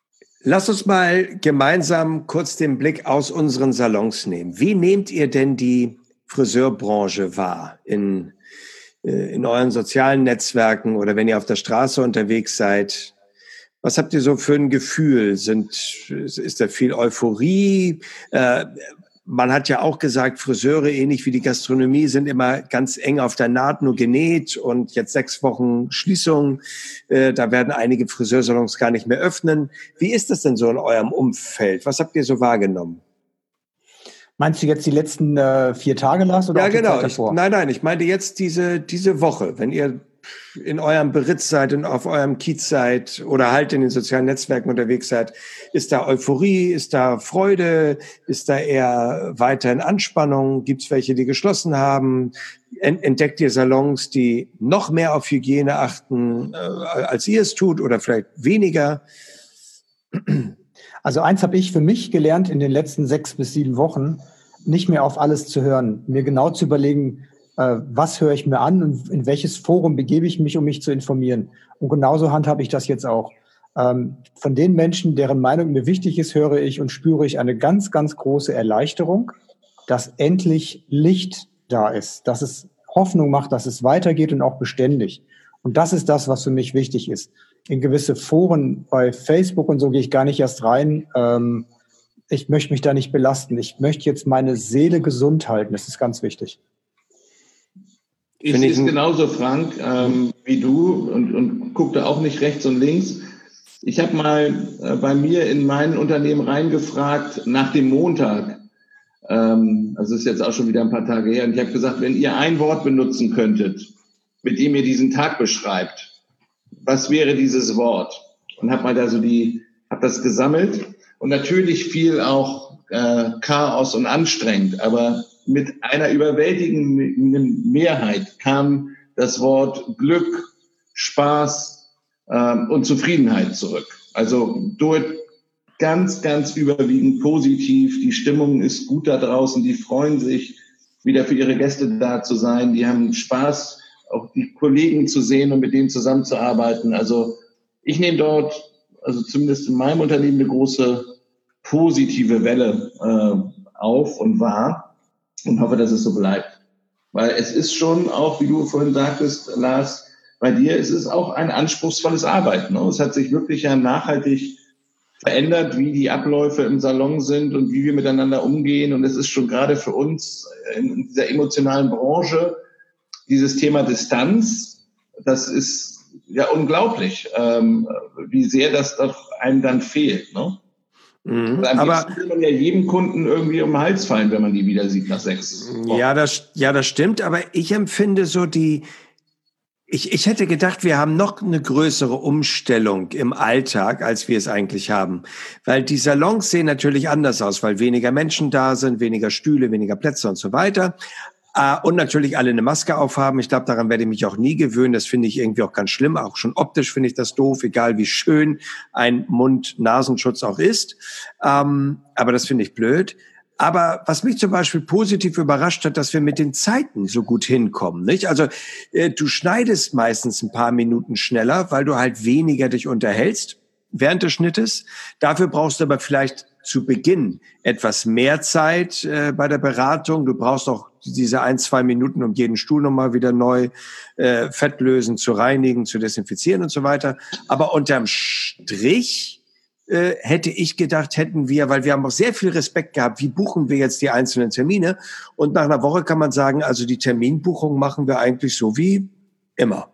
Lass uns mal gemeinsam kurz den Blick aus unseren Salons nehmen. Wie nehmt ihr denn die Friseurbranche wahr in euren sozialen Netzwerken oder wenn ihr auf der Straße unterwegs seid? Was habt ihr so für ein Gefühl? Ist da viel Euphorie? Man hat ja auch gesagt, Friseure, ähnlich wie die Gastronomie, sind immer ganz eng auf der Naht nur genäht und jetzt 6 Wochen Schließung. Da werden einige Friseursalons gar nicht mehr öffnen. Wie ist das denn so in eurem Umfeld? Was habt ihr so wahrgenommen? Meinst du jetzt die letzten 4 Tage, Lars? Oder ja, auch die genau. Zeit davor? Nein, ich meinte jetzt diese Woche, wenn ihr in eurem Beritz seid und auf eurem Kiez seid oder halt in den sozialen Netzwerken unterwegs seid, ist da Euphorie, ist da Freude, ist da eher weiterhin Anspannung? Gibt es welche, die geschlossen haben? Entdeckt ihr Salons, die noch mehr auf Hygiene achten, als ihr es tut oder vielleicht weniger? Also eins habe ich für mich gelernt in den letzten 6 bis 7 Wochen, nicht mehr auf alles zu hören, mir genau zu überlegen, was höre ich mir an und in welches Forum begebe ich mich, um mich zu informieren. Und genauso handhabe ich das jetzt auch. Von den Menschen, deren Meinung mir wichtig ist, höre ich und spüre ich eine ganz, ganz große Erleichterung, dass endlich Licht da ist, dass es Hoffnung macht, dass es weitergeht und auch beständig. Und das ist das, was für mich wichtig ist. In gewisse Foren bei Facebook und so gehe ich gar nicht erst rein. Ich möchte mich da nicht belasten. Ich möchte jetzt meine Seele gesund halten. Das ist ganz wichtig. Ich sehe es genauso, Frank, wie du und gucke da auch nicht rechts und links. Ich habe mal bei mir in mein Unternehmen reingefragt nach dem Montag. Also ist jetzt auch schon wieder ein paar Tage her. Und ich habe gesagt, wenn ihr ein Wort benutzen könntet, mit dem ihr diesen Tag beschreibt, was wäre dieses Wort? Und habe mal da so habe das gesammelt. Und natürlich viel auch Chaos und anstrengend, aber mit einer überwältigenden Mehrheit kam das Wort Glück, Spaß und Zufriedenheit zurück. Also ganz, ganz überwiegend positiv. Die Stimmung ist gut da draußen. Die freuen sich, wieder für ihre Gäste da zu sein. Die haben Spaß, auch die Kollegen zu sehen und mit denen zusammenzuarbeiten. Also ich nehme dort, also zumindest in meinem Unternehmen, eine große positive Welle auf und wahr. Und hoffe, dass es so bleibt. Weil es ist schon auch, wie du vorhin sagtest, Lars, bei dir ist es auch ein anspruchsvolles Arbeiten. Ne? Es hat sich wirklich ja nachhaltig verändert, wie die Abläufe im Salon sind und wie wir miteinander umgehen. Und es ist schon gerade für uns in dieser emotionalen Branche dieses Thema Distanz, das ist ja unglaublich, wie sehr das doch einem dann fehlt, ne? Aber will man ja jedem Kunden irgendwie um den Hals fallen, wenn man die wieder sieht nach 6 Wochen. Ja, das stimmt. Aber ich empfinde so ich hätte gedacht, wir haben noch eine größere Umstellung im Alltag, als wir es eigentlich haben. Weil die Salons sehen natürlich anders aus, weil weniger Menschen da sind, weniger Stühle, weniger Plätze und so weiter. Und natürlich alle eine Maske aufhaben. Ich glaube, daran werde ich mich auch nie gewöhnen. Das finde ich irgendwie auch ganz schlimm. Auch schon optisch finde ich das doof, egal wie schön ein Mund-Nasenschutz auch ist. Aber das finde ich blöd. Aber was mich zum Beispiel positiv überrascht hat, dass wir mit den Zeiten so gut hinkommen, nicht? Also du schneidest meistens ein paar Minuten schneller, weil du halt weniger dich unterhältst während des Schnittes. Dafür brauchst du aber vielleicht zu Beginn etwas mehr Zeit bei der Beratung. Du brauchst auch diese 1-2 Minuten, um jeden Stuhl nochmal wieder neu fettlösen, zu reinigen, zu desinfizieren und so weiter. Aber unterm Strich hätte ich gedacht, hätten wir, weil wir haben auch sehr viel Respekt gehabt, wie buchen wir jetzt die einzelnen Termine? Und nach einer Woche kann man sagen, also die Terminbuchung machen wir eigentlich so wie immer.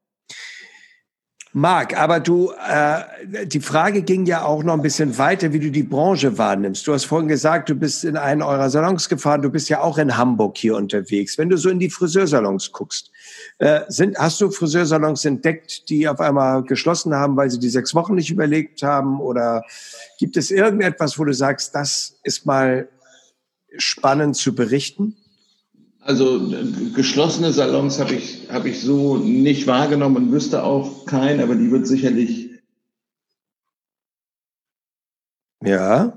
Marc, aber die Frage ging ja auch noch ein bisschen weiter, wie du die Branche wahrnimmst. Du hast vorhin gesagt, du bist in einen eurer Salons gefahren, du bist ja auch in Hamburg hier unterwegs. Wenn du so in die Friseursalons guckst, hast du Friseursalons entdeckt, die auf einmal geschlossen haben, weil sie die 6 Wochen nicht überlebt haben? Oder gibt es irgendetwas, wo du sagst, das ist mal spannend zu berichten? Also geschlossene Salons habe ich so nicht wahrgenommen und wüsste auch keinen, aber die wird sicherlich. Ja.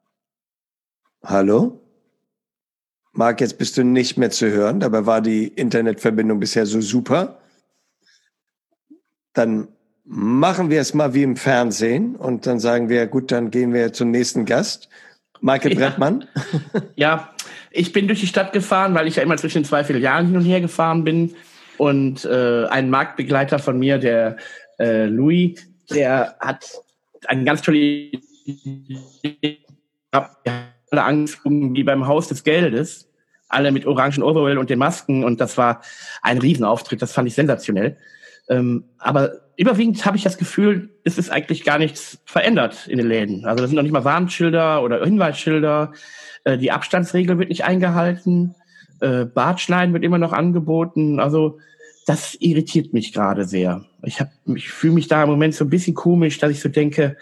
Hallo? Marc, jetzt bist du nicht mehr zu hören. Dabei war die Internetverbindung bisher so super. Dann machen wir es mal wie im Fernsehen und dann sagen wir, gut, dann gehen wir zum nächsten Gast. Michael Brettmann. Ja, ich bin durch die Stadt gefahren, weil ich ja immer zwischen 2 Filialen hin und her gefahren bin. Und ein Marktbegleiter von mir, der Louis, der hat eine ganz tolle Idee. Alle angezogen wie beim Haus des Geldes. Alle mit orangen Overall und den Masken. Und das war ein Riesenauftritt. Das fand ich sensationell. Aber überwiegend habe ich das Gefühl, es ist eigentlich gar nichts verändert in den Läden. Also da sind noch nicht mal Warnschilder oder Hinweisschilder. Die Abstandsregel wird nicht eingehalten. Bartschneiden wird immer noch angeboten. Also das irritiert mich gerade sehr. Ich fühle mich da im Moment so ein bisschen komisch, dass ich so denke,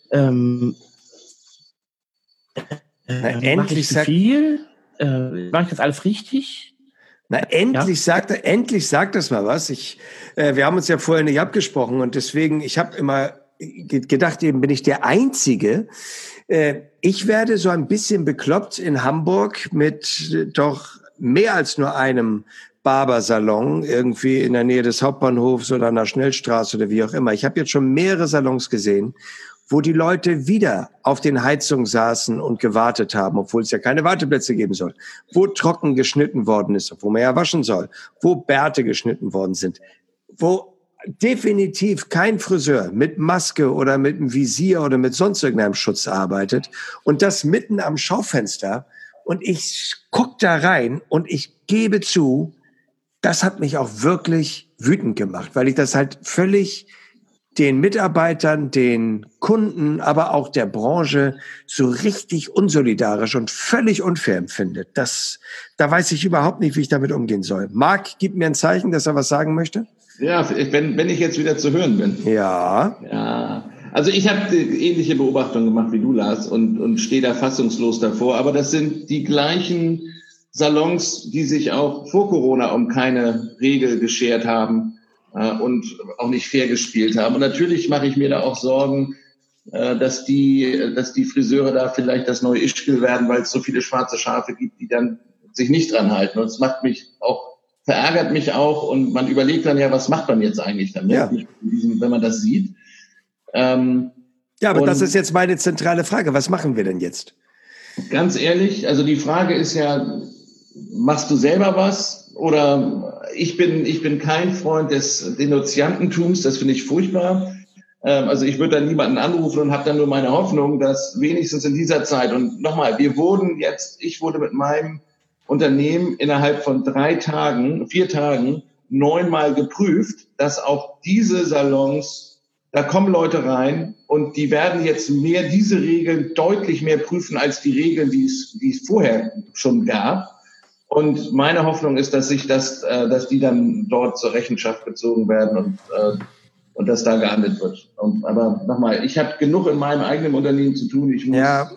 mache ich zu viel? Mache ich das alles richtig? Na, endlich sagt das mal was. Wir haben uns ja vorher nicht abgesprochen und deswegen, ich habe immer gedacht, eben bin ich der Einzige. Ich werde so ein bisschen bekloppt in Hamburg mit doch mehr als nur einem Barbersalon irgendwie in der Nähe des Hauptbahnhofs oder an der Schnellstraße oder wie auch immer. Ich habe jetzt schon mehrere Salons gesehen, wo die Leute wieder auf den Heizungen saßen und gewartet haben, obwohl es ja keine Warteplätze geben soll, wo trocken geschnitten worden ist, wo man ja waschen soll, wo Bärte geschnitten worden sind, wo definitiv kein Friseur mit Maske oder mit einem Visier oder mit sonst irgendeinem Schutz arbeitet und das mitten am Schaufenster und ich guck da rein und ich gebe zu, das hat mich auch wirklich wütend gemacht, weil ich das halt völlig den Mitarbeitern, den Kunden, aber auch der Branche so richtig unsolidarisch und völlig unfair empfindet. Da weiß ich überhaupt nicht, wie ich damit umgehen soll. Marc, gib mir ein Zeichen, dass er was sagen möchte. Ja, wenn ich jetzt wieder zu hören bin. Ja. Also ich habe ähnliche Beobachtungen gemacht wie du, Lars, und stehe da fassungslos davor. Aber das sind die gleichen Salons, die sich auch vor Corona um keine Regel geschert haben und auch nicht fair gespielt haben. Und natürlich mache ich mir da auch Sorgen, dass die Friseure da vielleicht das neue Ischgl werden, weil es so viele schwarze Schafe gibt, die dann sich nicht dran halten. Und es verärgert mich auch. Und man überlegt dann ja, was macht man jetzt eigentlich damit, wenn man das sieht. Aber das ist jetzt meine zentrale Frage. Was machen wir denn jetzt? Ganz ehrlich, also die Frage ist ja, machst du selber was? Oder ich bin kein Freund des Denunziantentums, das finde ich furchtbar. Also ich würde da niemanden anrufen und habe dann nur meine Hoffnung, dass wenigstens in dieser Zeit, und nochmal, ich wurde mit meinem Unternehmen innerhalb von 4 Tagen 9-mal geprüft, dass auch diese Salons, da kommen Leute rein und die werden jetzt diese Regeln deutlich mehr prüfen als die Regeln, die es vorher schon gab. Und meine Hoffnung ist, dass die dann dort zur Rechenschaft gezogen werden und dass da geahndet wird. Aber nochmal, ich habe genug in meinem eigenen Unternehmen zu tun. Ich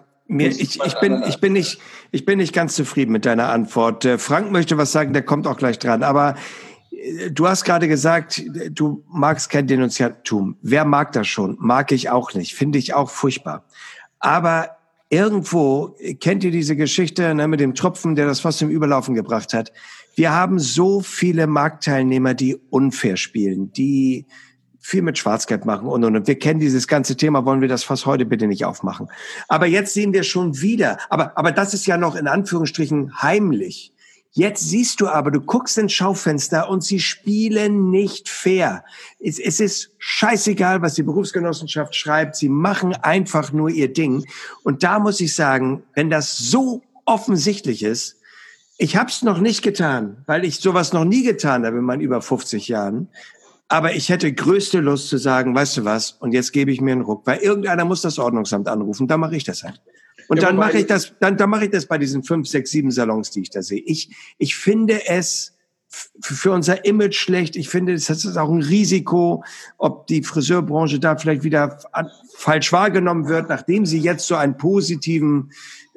bin nicht ganz zufrieden mit deiner Antwort. Frank möchte was sagen, der kommt auch gleich dran. Aber du hast gerade gesagt, du magst kein Denunziantentum. Wer mag das schon? Mag ich auch nicht. Finde ich auch furchtbar. Aber irgendwo, kennt ihr diese Geschichte mit dem Tropfen, der das fast zum Überlaufen gebracht hat? Wir haben so viele Marktteilnehmer, die unfair spielen, die viel mit Schwarzgeld machen und. Wir kennen dieses ganze Thema, wollen wir das fast heute bitte nicht aufmachen. Aber jetzt sehen wir schon wieder, aber das ist ja noch in Anführungsstrichen heimlich. Jetzt siehst du aber, du guckst ins Schaufenster und sie spielen nicht fair. Es ist scheißegal, was die Berufsgenossenschaft schreibt. Sie machen einfach nur ihr Ding. Und da muss ich sagen, wenn das so offensichtlich ist, ich habe es noch nicht getan, weil ich sowas noch nie getan habe in meinen über 50 Jahren. Aber ich hätte größte Lust zu sagen, weißt du was, und jetzt gebe ich mir einen Ruck, weil irgendeiner muss das Ordnungsamt anrufen, dann mache ich das halt. Und dann mache ich das bei diesen 5, 6, 7 Salons, die ich da sehe. Ich finde es für unser Image schlecht. Ich finde, das ist auch ein Risiko, ob die Friseurbranche da vielleicht wieder falsch wahrgenommen wird, nachdem sie jetzt so einen positiven,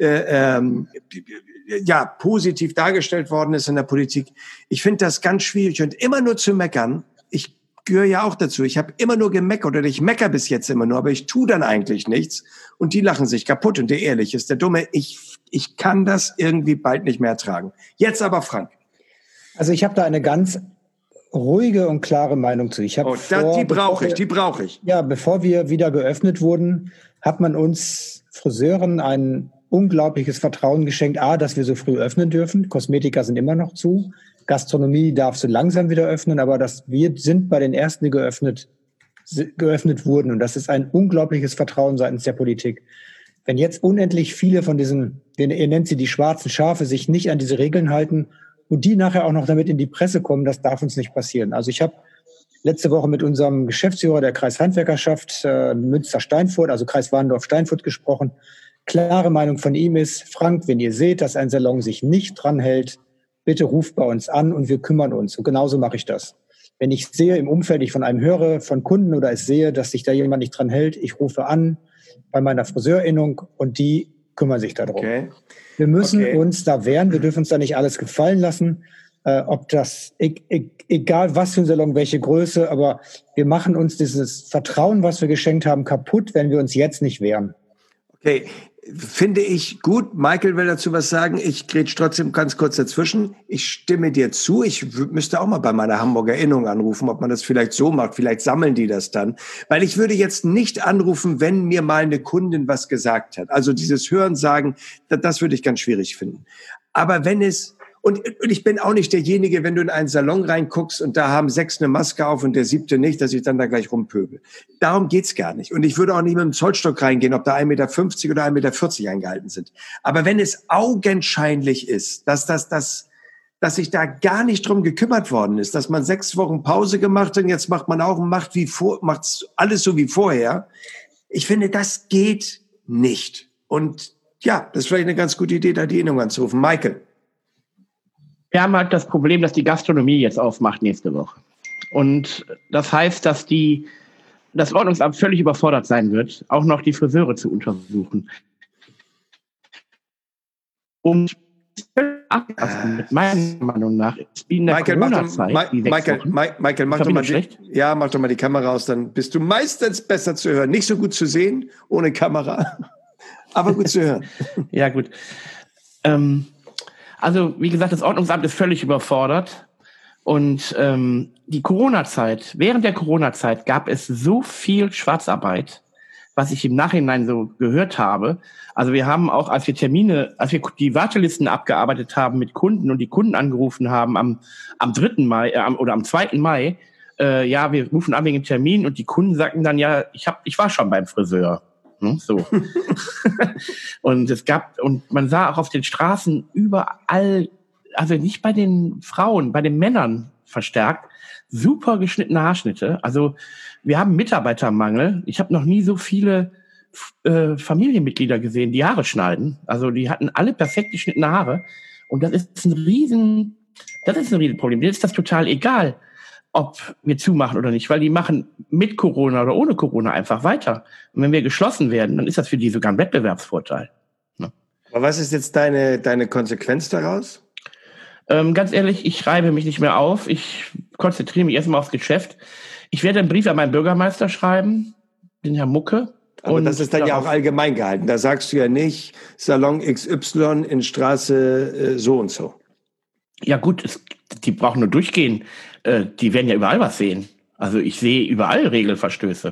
positiv dargestellt worden ist in der Politik. Ich finde das ganz schwierig und immer nur zu meckern. Ich gehöre ja auch dazu. Ich habe immer nur gemeckert oder ich meckere bis jetzt immer nur, aber ich tue dann eigentlich nichts und die lachen sich kaputt und der Ehrliche ist der Dumme. Ich kann das irgendwie bald nicht mehr ertragen. Jetzt aber Frank. Also ich habe da eine ganz ruhige und klare Meinung zu. Die brauche ich. Ja, bevor wir wieder geöffnet wurden, hat man uns Friseuren ein unglaubliches Vertrauen geschenkt. A, dass wir so früh öffnen dürfen. Kosmetiker sind immer noch zu. Gastronomie darf so langsam wieder öffnen, aber wir sind bei den ersten, die geöffnet wurden. Und das ist ein unglaubliches Vertrauen seitens der Politik. Wenn jetzt unendlich viele von diesen, ihr nennt sie die schwarzen Schafe, sich nicht an diese Regeln halten und die nachher auch noch damit in die Presse kommen, das darf uns nicht passieren. Also ich habe letzte Woche mit unserem Geschäftsführer der Kreishandwerkerschaft Münster-Steinfurt, also Kreis Warendorf-Steinfurt gesprochen. Klare Meinung von ihm ist, Frank, wenn ihr seht, dass ein Salon sich nicht dran hält, bitte ruft bei uns an und wir kümmern uns. Und genauso mache ich das. Wenn ich sehe im Umfeld, ich von einem höre, von Kunden oder ich sehe, dass sich da jemand nicht dran hält, ich rufe an bei meiner Friseurinnung und die kümmern sich darum. Okay. Wir müssen uns da wehren, wir dürfen uns da nicht alles gefallen lassen, ob das, egal was für ein Salon, welche Größe, aber wir machen uns dieses Vertrauen, was wir geschenkt haben, kaputt, wenn wir uns jetzt nicht wehren. Okay, finde ich gut. Michael will dazu was sagen. Ich grätsch trotzdem ganz kurz dazwischen. Ich stimme dir zu. Ich müsste auch mal bei meiner Hamburger Innung anrufen, ob man das vielleicht so macht. Vielleicht sammeln die das dann. Weil ich würde jetzt nicht anrufen, wenn mir mal eine Kundin was gesagt hat. Also dieses Hören, Sagen, das würde ich ganz schwierig finden. Aber wenn es... Und ich bin auch nicht derjenige, wenn du in einen Salon reinguckst und da haben 6 eine Maske auf und der 7. nicht, dass ich dann da gleich rumpöbel. Darum geht's gar nicht. Und ich würde auch nicht mit dem Zollstock reingehen, ob da 1,50 Meter oder 1,40 Meter eingehalten sind. Aber wenn es augenscheinlich ist, dass sich da gar nicht drum gekümmert worden ist, dass man 6 Wochen Pause gemacht hat und jetzt macht man auch und macht alles so wie vorher. Ich finde, das geht nicht. Und ja, das ist vielleicht eine ganz gute Idee, da die Innung anzurufen. Michael. Wir haben halt das Problem, dass die Gastronomie jetzt aufmacht nächste Woche. Und das heißt, dass das Ordnungsamt völlig überfordert sein wird, auch noch die Friseure zu untersuchen. Und mit meiner Meinung nach ist in der Corona-Zeit Michael, mach doch mal die Kamera aus, dann bist du meistens besser zu hören. Nicht so gut zu sehen, ohne Kamera, aber gut zu hören. Ja, gut. Also, wie gesagt, das Ordnungsamt ist völlig überfordert. Und die Corona-Zeit, während der Corona-Zeit gab es so viel Schwarzarbeit, was ich im Nachhinein so gehört habe. Also wir haben auch, als wir die Wartelisten abgearbeitet haben mit Kunden und die Kunden angerufen haben am 3. Mai oder am 2. Mai, wir rufen an wegen Termin und die Kunden sagten dann, ja, ich war schon beim Friseur. So. Und man sah auch auf den Straßen überall, also nicht bei den Frauen, bei den Männern verstärkt, super geschnittene Haarschnitte. Also wir haben Mitarbeitermangel. Ich habe noch nie so viele Familienmitglieder gesehen, die Haare schneiden. Also die hatten alle perfekt geschnittene Haare. Und das ist ein Riesenproblem. Denen ist das total egal, ob wir zumachen oder nicht, weil die machen mit Corona oder ohne Corona einfach weiter. Und wenn wir geschlossen werden, dann ist das für die sogar ein Wettbewerbsvorteil. Ne? Aber was ist jetzt deine Konsequenz daraus? Ganz ehrlich, ich schreibe mich nicht mehr auf. Ich konzentriere mich erstmal aufs Geschäft. Ich werde einen Brief an meinen Bürgermeister schreiben, den Herrn Mucke. Aber das ist dann ja auch allgemein gehalten. Da sagst du ja nicht, Salon XY in Straße so und so. Ja gut, die brauchen nur durchgehen. Die werden ja überall was sehen. Also ich sehe überall Regelverstöße.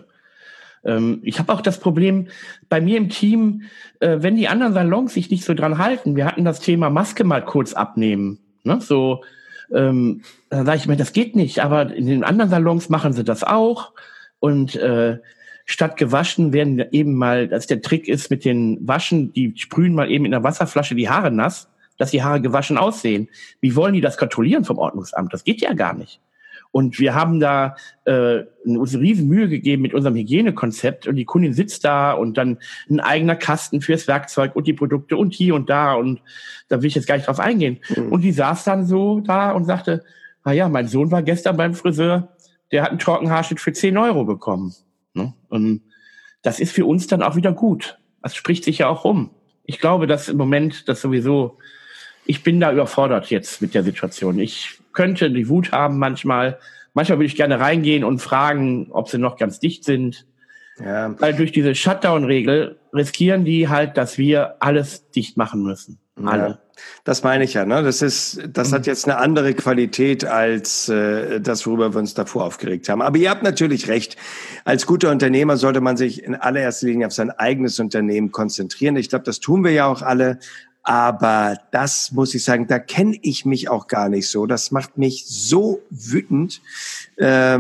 Ich habe auch das Problem bei mir im Team, wenn die anderen Salons sich nicht so dran halten. Wir hatten das Thema Maske mal kurz abnehmen. Ne? So, dann sage ich mir, das geht nicht. Aber in den anderen Salons machen sie das auch. Und statt gewaschen werden eben mal, dass der Trick ist mit den Waschen, die sprühen mal eben in der Wasserflasche die Haare nass, dass die Haare gewaschen aussehen. Wie wollen die das kontrollieren vom Ordnungsamt? Das geht ja gar nicht. Und wir haben da uns riesen Mühe gegeben mit unserem Hygienekonzept und die Kundin sitzt da und dann ein eigener Kasten fürs Werkzeug und die Produkte und hier und da und da will ich jetzt gar nicht drauf eingehen. Mhm. Und die saß dann so da und sagte, naja, mein Sohn war gestern beim Friseur, der hat einen Trockenhaarschnitt für 10 € bekommen. Ne? Und das ist für uns dann auch wieder gut. Das spricht sich ja auch rum. Ich glaube, dass im Moment das sowieso, ich bin da überfordert jetzt mit der Situation. Ich könnte die Wut haben manchmal. Manchmal würde ich gerne reingehen und fragen, ob sie noch ganz dicht sind. Ja. Weil durch diese Shutdown-Regel riskieren die halt, dass wir alles dicht machen müssen. Alle. Ja, das meine ich ja, ne? Das hat jetzt eine andere Qualität als das, worüber wir uns davor aufgeregt haben. Aber ihr habt natürlich recht. Als guter Unternehmer sollte man sich in allererster Linie auf sein eigenes Unternehmen konzentrieren. Ich glaube, das tun wir ja auch alle. Aber das muss ich sagen, da kenne ich mich auch gar nicht so. Das macht mich so wütend. Ja,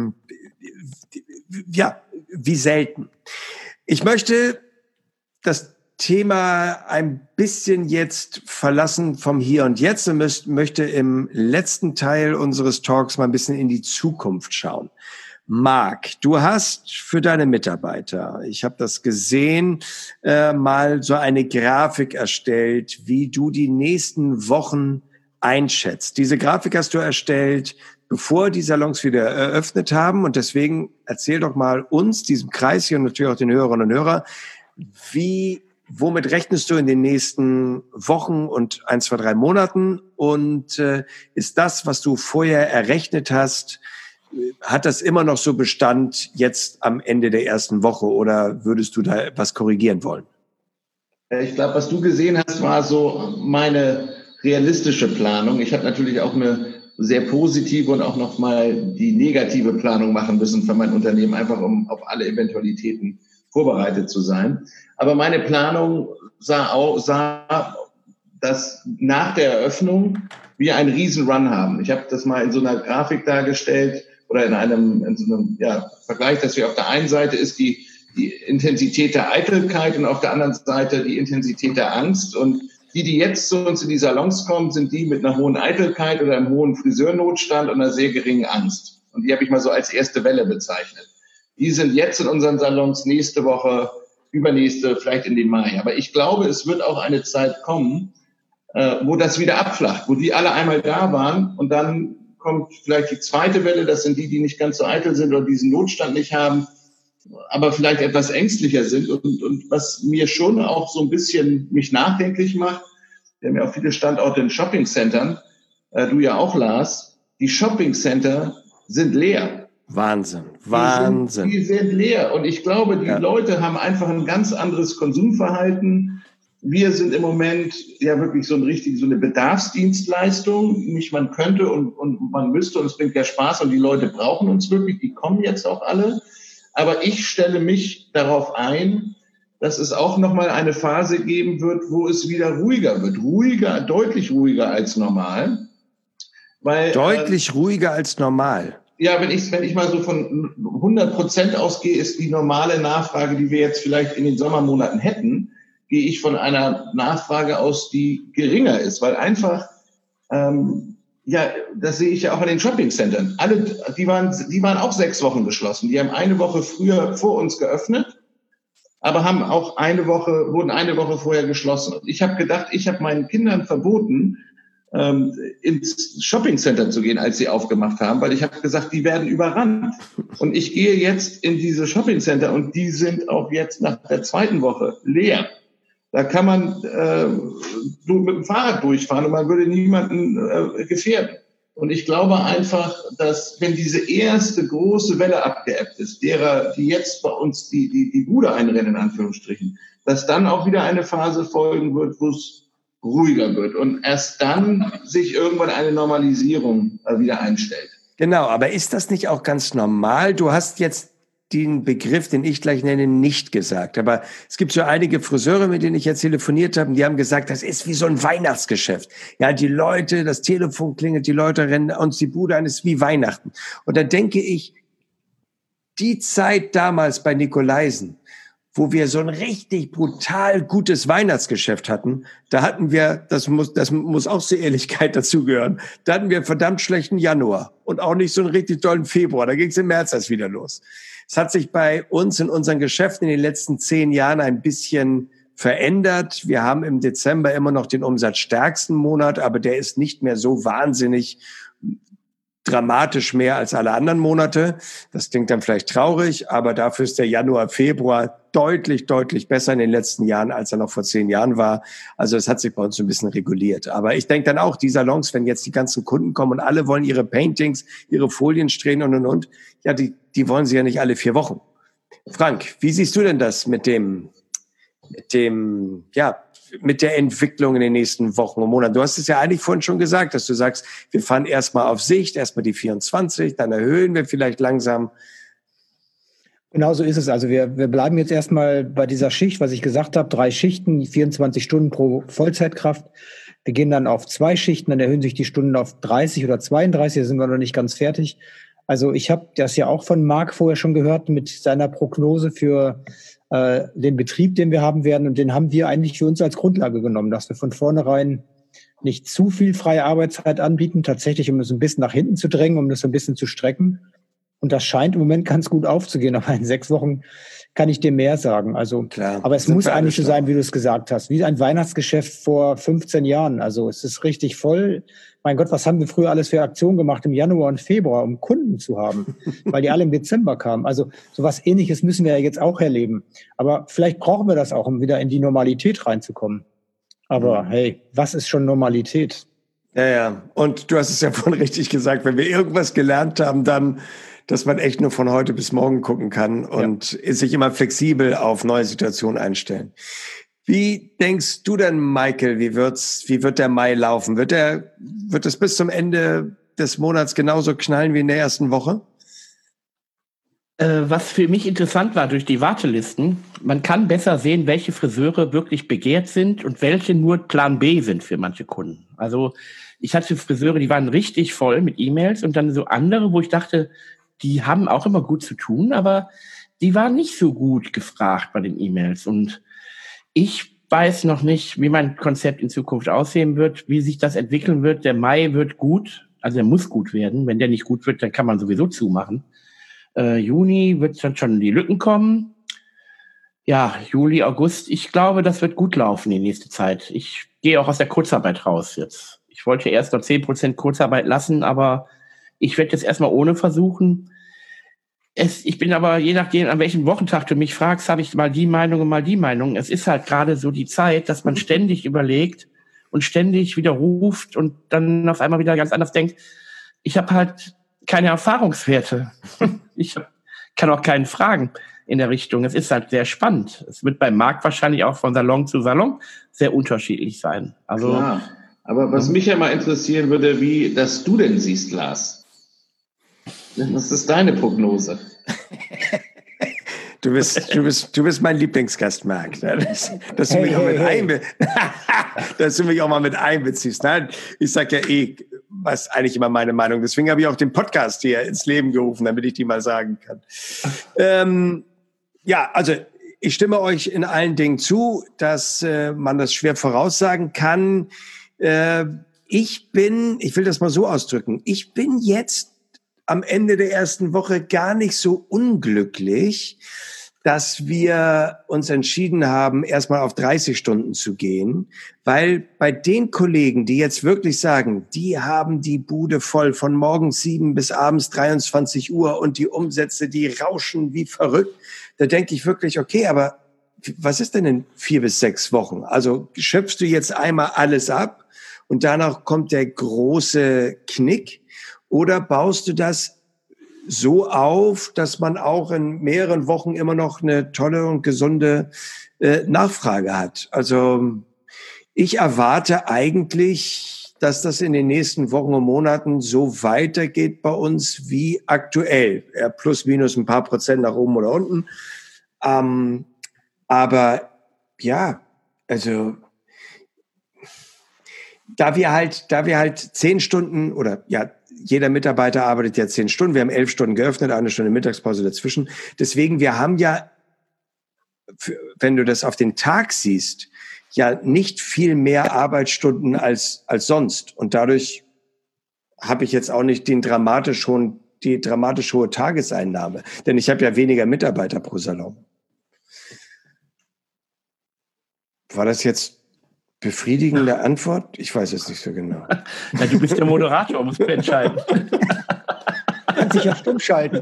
wie selten. Ich möchte das Thema ein bisschen jetzt verlassen vom Hier und Jetzt und möchte im letzten Teil unseres Talks mal ein bisschen in die Zukunft schauen. Marc, du hast für deine Mitarbeiter, ich habe das gesehen, mal so eine Grafik erstellt, wie du die nächsten Wochen einschätzt. Diese Grafik hast du erstellt, bevor die Salons wieder eröffnet haben. Und deswegen erzähl doch mal uns, diesem Kreis hier und natürlich auch den Hörerinnen und Hörern, womit rechnest du in den nächsten Wochen und 1, 2, 3 Monaten? Und ist das, was du vorher errechnet hast, hat das immer noch so Bestand jetzt am Ende der ersten Woche oder würdest du da etwas korrigieren wollen? Ich glaube, was du gesehen hast, war so meine realistische Planung. Ich habe natürlich auch eine sehr positive und auch nochmal die negative Planung machen müssen für mein Unternehmen, einfach um auf alle Eventualitäten vorbereitet zu sein. Aber meine Planung sah, dass nach der Eröffnung wir einen Riesenrun haben. Ich habe das mal in so einer Grafik dargestellt oder in so einem Vergleich, dass wir auf der einen Seite ist die Intensität der Eitelkeit und auf der anderen Seite die Intensität der Angst. Und die jetzt zu uns in die Salons kommen, sind die mit einer hohen Eitelkeit oder einem hohen Friseurnotstand und einer sehr geringen Angst. Und die habe ich mal so als erste Welle bezeichnet. Die sind jetzt in unseren Salons nächste Woche, übernächste, vielleicht in den Mai. Aber ich glaube, es wird auch eine Zeit kommen, wo das wieder abflacht, wo die alle einmal da waren und dann kommt vielleicht die zweite Welle, das sind die nicht ganz so eitel sind oder diesen Notstand nicht haben, aber vielleicht etwas ängstlicher sind und was mir schon auch so ein bisschen mich nachdenklich macht, wir haben ja auch viele Standorte in Shoppingcentern, du ja auch, Lars, die Shoppingcenter sind leer. Wahnsinn. Die sind leer und ich glaube, die Leute haben einfach ein ganz anderes Konsumverhalten. Wir sind im Moment ja wirklich so eine Bedarfsdienstleistung. Nicht man könnte und man müsste und es bringt ja Spaß und die Leute brauchen uns wirklich, die kommen jetzt auch alle. Aber ich stelle mich darauf ein, dass es auch nochmal eine Phase geben wird, wo es wieder ruhiger wird. Ruhiger, deutlich ruhiger als normal. Deutlich ruhiger als normal. Ja, wenn ich mal so von 100% ausgehe, ist die normale Nachfrage, die wir jetzt vielleicht in den Sommermonaten hätten, gehe ich von einer Nachfrage aus, die geringer ist, weil einfach, das sehe ich ja auch an den Shoppingcentern. Alle, die waren auch 6 Wochen geschlossen. Die haben eine Woche früher vor uns geöffnet, aber wurden eine Woche vorher geschlossen. Und ich habe gedacht, ich habe meinen Kindern verboten, ins Shoppingcenter zu gehen, als sie aufgemacht haben, weil ich habe gesagt, die werden überrannt. Und ich gehe jetzt in diese Shoppingcenter und die sind auch jetzt nach der 2. Woche leer. Da kann man mit dem Fahrrad durchfahren und man würde niemanden gefährden. Und ich glaube einfach, dass wenn diese erste große Welle abgeebbt ist, derer, die jetzt bei uns die Bude einrennen, in Anführungsstrichen, dass dann auch wieder eine Phase folgen wird, wo es ruhiger wird und erst dann sich irgendwann eine Normalisierung wieder einstellt. Genau, aber ist das nicht auch ganz normal? Du hast jetzt den Begriff, den ich gleich nenne, nicht gesagt. Aber es gibt so einige Friseure, mit denen ich jetzt telefoniert habe, die haben gesagt, das ist wie so ein Weihnachtsgeschäft. Ja, die Leute, das Telefon klingelt, die Leute rennen uns die Bude an, ist wie Weihnachten. Und da denke ich, die Zeit damals bei Nikolaisen, wo wir so ein richtig brutal gutes Weihnachtsgeschäft hatten, da hatten wir, das muss auch zur Ehrlichkeit dazugehören, da hatten wir einen verdammt schlechten Januar und auch nicht so einen richtig tollen Februar. Da ging es im März erst wieder los. Es hat sich bei uns in unseren Geschäften in den letzten 10 Jahren ein bisschen verändert. Wir haben im Dezember immer noch den umsatzstärksten Monat, aber der ist nicht mehr so wahnsinnig dramatisch mehr als alle anderen Monate. Das klingt dann vielleicht traurig, aber dafür ist der Januar, Februar deutlich, deutlich besser in den letzten Jahren, als er noch vor 10 Jahren war. Also es hat sich bei uns so ein bisschen reguliert. Aber ich denke dann auch, die Salons, wenn jetzt die ganzen Kunden kommen und alle wollen ihre Paintings, ihre Folien strähnen und, ja, die wollen sie ja nicht alle 4 Wochen. Frank, wie siehst du denn das mit dem mit der Entwicklung in den nächsten Wochen und Monaten? Du hast es ja eigentlich vorhin schon gesagt, dass du sagst, wir fahren erstmal auf Sicht, erstmal die 24, dann erhöhen wir vielleicht langsam. Genau so ist es. Also wir bleiben jetzt erstmal bei dieser Schicht, was ich gesagt habe, 3 Schichten, 24 Stunden pro Vollzeitkraft. Wir gehen dann auf 2 Schichten, dann erhöhen sich die Stunden auf 30 oder 32, da sind wir noch nicht ganz fertig. Also ich habe das ja auch von Marc vorher schon gehört mit seiner Prognose für den Betrieb, den wir haben werden. Und den haben wir eigentlich für uns als Grundlage genommen, dass wir von vornherein nicht zu viel freie Arbeitszeit anbieten, tatsächlich, um es ein bisschen nach hinten zu drängen, um das ein bisschen zu strecken. Und das scheint im Moment ganz gut aufzugehen. Aber in 6 Wochen kann ich dir mehr sagen. Also, klar, aber es muss eigentlich so sein, wie du es gesagt hast. Wie ein Weihnachtsgeschäft vor 15 Jahren. Also es ist richtig voll. Mein Gott, was haben wir früher alles für Aktionen gemacht im Januar und Februar, um Kunden zu haben? Weil die alle im Dezember kamen. Also sowas Ähnliches müssen wir ja jetzt auch erleben. Aber vielleicht brauchen wir das auch, um wieder in die Normalität reinzukommen. Aber hey, was ist schon Normalität? Ja. Und du hast es ja vorhin richtig gesagt, wenn wir irgendwas gelernt haben, dann, dass man echt nur von heute bis morgen gucken kann und sich immer flexibel auf neue Situationen einstellen. Wie denkst du denn, Michael, wie wird der Mai laufen? Wird es bis zum Ende des Monats genauso knallen wie in der ersten Woche? Was für mich interessant war durch die Wartelisten, man kann besser sehen, welche Friseure wirklich begehrt sind und welche nur Plan B sind für manche Kunden. Also ich hatte Friseure, die waren richtig voll mit E-Mails und dann so andere, wo ich dachte, die haben auch immer gut zu tun, aber die waren nicht so gut gefragt bei den E-Mails. Und ich weiß noch nicht, wie mein Konzept in Zukunft aussehen wird, wie sich das entwickeln wird. Der Mai wird gut, also er muss gut werden. Wenn der nicht gut wird, dann kann man sowieso zumachen. Juni wird dann schon die Lücken kommen. Ja, Juli, August, ich glaube, das wird gut laufen die nächste Zeit. Ich gehe auch aus der Kurzarbeit raus jetzt. Ich wollte erst noch 10% Kurzarbeit lassen, aber ich werde jetzt erstmal ohne versuchen. Ich bin aber, je nachdem, an welchem Wochentag du mich fragst, habe ich mal die Meinung und mal die Meinung. Es ist halt gerade so die Zeit, dass man ständig überlegt und ständig widerruft und dann auf einmal wieder ganz anders denkt. Ich habe halt keine Erfahrungswerte. Kann auch keinen fragen in der Richtung. Es ist halt sehr spannend. Es wird beim Markt wahrscheinlich auch von Salon zu Salon sehr unterschiedlich sein. Also, klar. Aber was mich ja mal interessieren würde, wie das du denn siehst, Lars. Was ist deine Prognose? Du bist mein Lieblingsgast, Marc. Dass du mich auch mal mit einbeziehst. Nein, ich sag ja was eigentlich immer meine Meinung. Deswegen habe ich auch den Podcast hier ins Leben gerufen, damit ich die mal sagen kann. Also ich stimme euch in allen Dingen zu, dass man das schwer voraussagen kann. Ich will das mal so ausdrücken. Ich bin jetzt am Ende der ersten Woche gar nicht so unglücklich, dass wir uns entschieden haben, erstmal auf 30 Stunden zu gehen, weil bei den Kollegen, die jetzt wirklich sagen, die haben die Bude voll von morgens 7 bis abends 23 Uhr und die Umsätze, die rauschen wie verrückt, da denke ich wirklich, okay, aber was ist denn in 4 bis 6 Wochen? Also schöpfst du jetzt einmal alles ab und danach kommt der große Knick? Oder baust du das so auf, dass man auch in mehreren Wochen immer noch eine tolle und gesunde Nachfrage hat? Also ich erwarte eigentlich, dass das in den nächsten Wochen und Monaten so weitergeht bei uns wie aktuell. Plus, minus ein paar Prozent nach oben oder unten. Aber ja, also da wir halt 10 Stunden oder jeder Mitarbeiter arbeitet ja 10 Stunden. Wir haben 11 Stunden geöffnet, 1 Stunde Mittagspause dazwischen. Deswegen, wir haben ja, wenn du das auf den Tag siehst, ja nicht viel mehr Arbeitsstunden als sonst. Und dadurch habe ich jetzt auch nicht die dramatisch hohe Tageseinnahme. Denn ich habe ja weniger Mitarbeiter pro Salon. War das jetzt befriedigende Antwort? Ich weiß es nicht so genau. Ja, du bist der Moderator, musst du entscheiden. Kannst dich ja stumm schalten.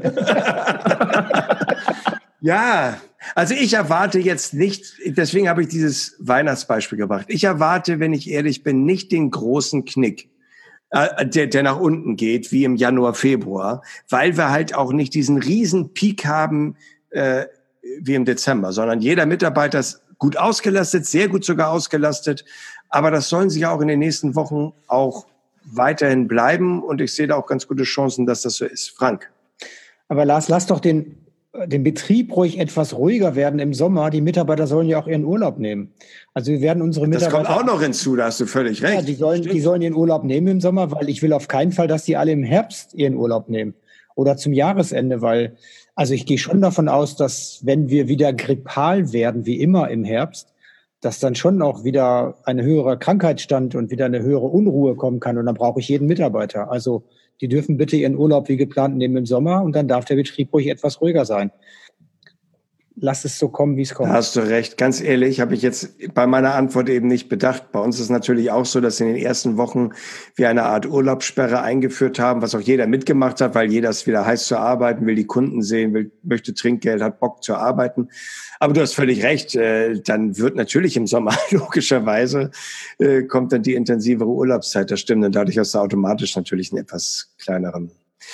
Ja, also ich erwarte jetzt nicht, deswegen habe ich dieses Weihnachtsbeispiel gebracht. Ich erwarte, wenn ich ehrlich bin, nicht den großen Knick, der nach unten geht, wie im Januar, Februar, weil wir halt auch nicht diesen riesen Peak haben, wie im Dezember, sondern jeder Mitarbeiter gut ausgelastet, sehr gut sogar ausgelastet. Aber das sollen sie ja auch in den nächsten Wochen auch weiterhin bleiben. Und ich sehe da auch ganz gute Chancen, dass das so ist. Frank. Aber Lars, lass doch den Betrieb ruhig etwas ruhiger werden im Sommer. Die Mitarbeiter sollen ja auch ihren Urlaub nehmen. Also wir werden unsere Mitarbeiter... Das kommt auch noch hinzu, da hast du völlig recht. Ja, die sollen ihren Urlaub nehmen im Sommer, weil ich will auf keinen Fall, dass die alle im Herbst ihren Urlaub nehmen. Oder zum Jahresende, weil... Also ich gehe schon davon aus, dass wenn wir wieder grippal werden, wie immer im Herbst, dass dann schon auch wieder ein höherer Krankheitsstand und wieder eine höhere Unruhe kommen kann. Und dann brauche ich jeden Mitarbeiter. Also die dürfen bitte ihren Urlaub wie geplant nehmen im Sommer und dann darf der Betrieb ruhig etwas ruhiger sein. Lass es so kommen, wie es kommt. Da hast du recht. Ganz ehrlich, habe ich jetzt bei meiner Antwort eben nicht bedacht. Bei uns ist natürlich auch so, dass in den ersten Wochen wir eine Art Urlaubssperre eingeführt haben, was auch jeder mitgemacht hat, weil jeder ist wieder heiß zu arbeiten, will die Kunden sehen, möchte Trinkgeld, hat Bock zu arbeiten. Aber du hast völlig recht. Dann wird natürlich im Sommer logischerweise kommt dann die intensivere Urlaubszeit. Das stimmt. Und dadurch hast du automatisch natürlich einen etwas kleineren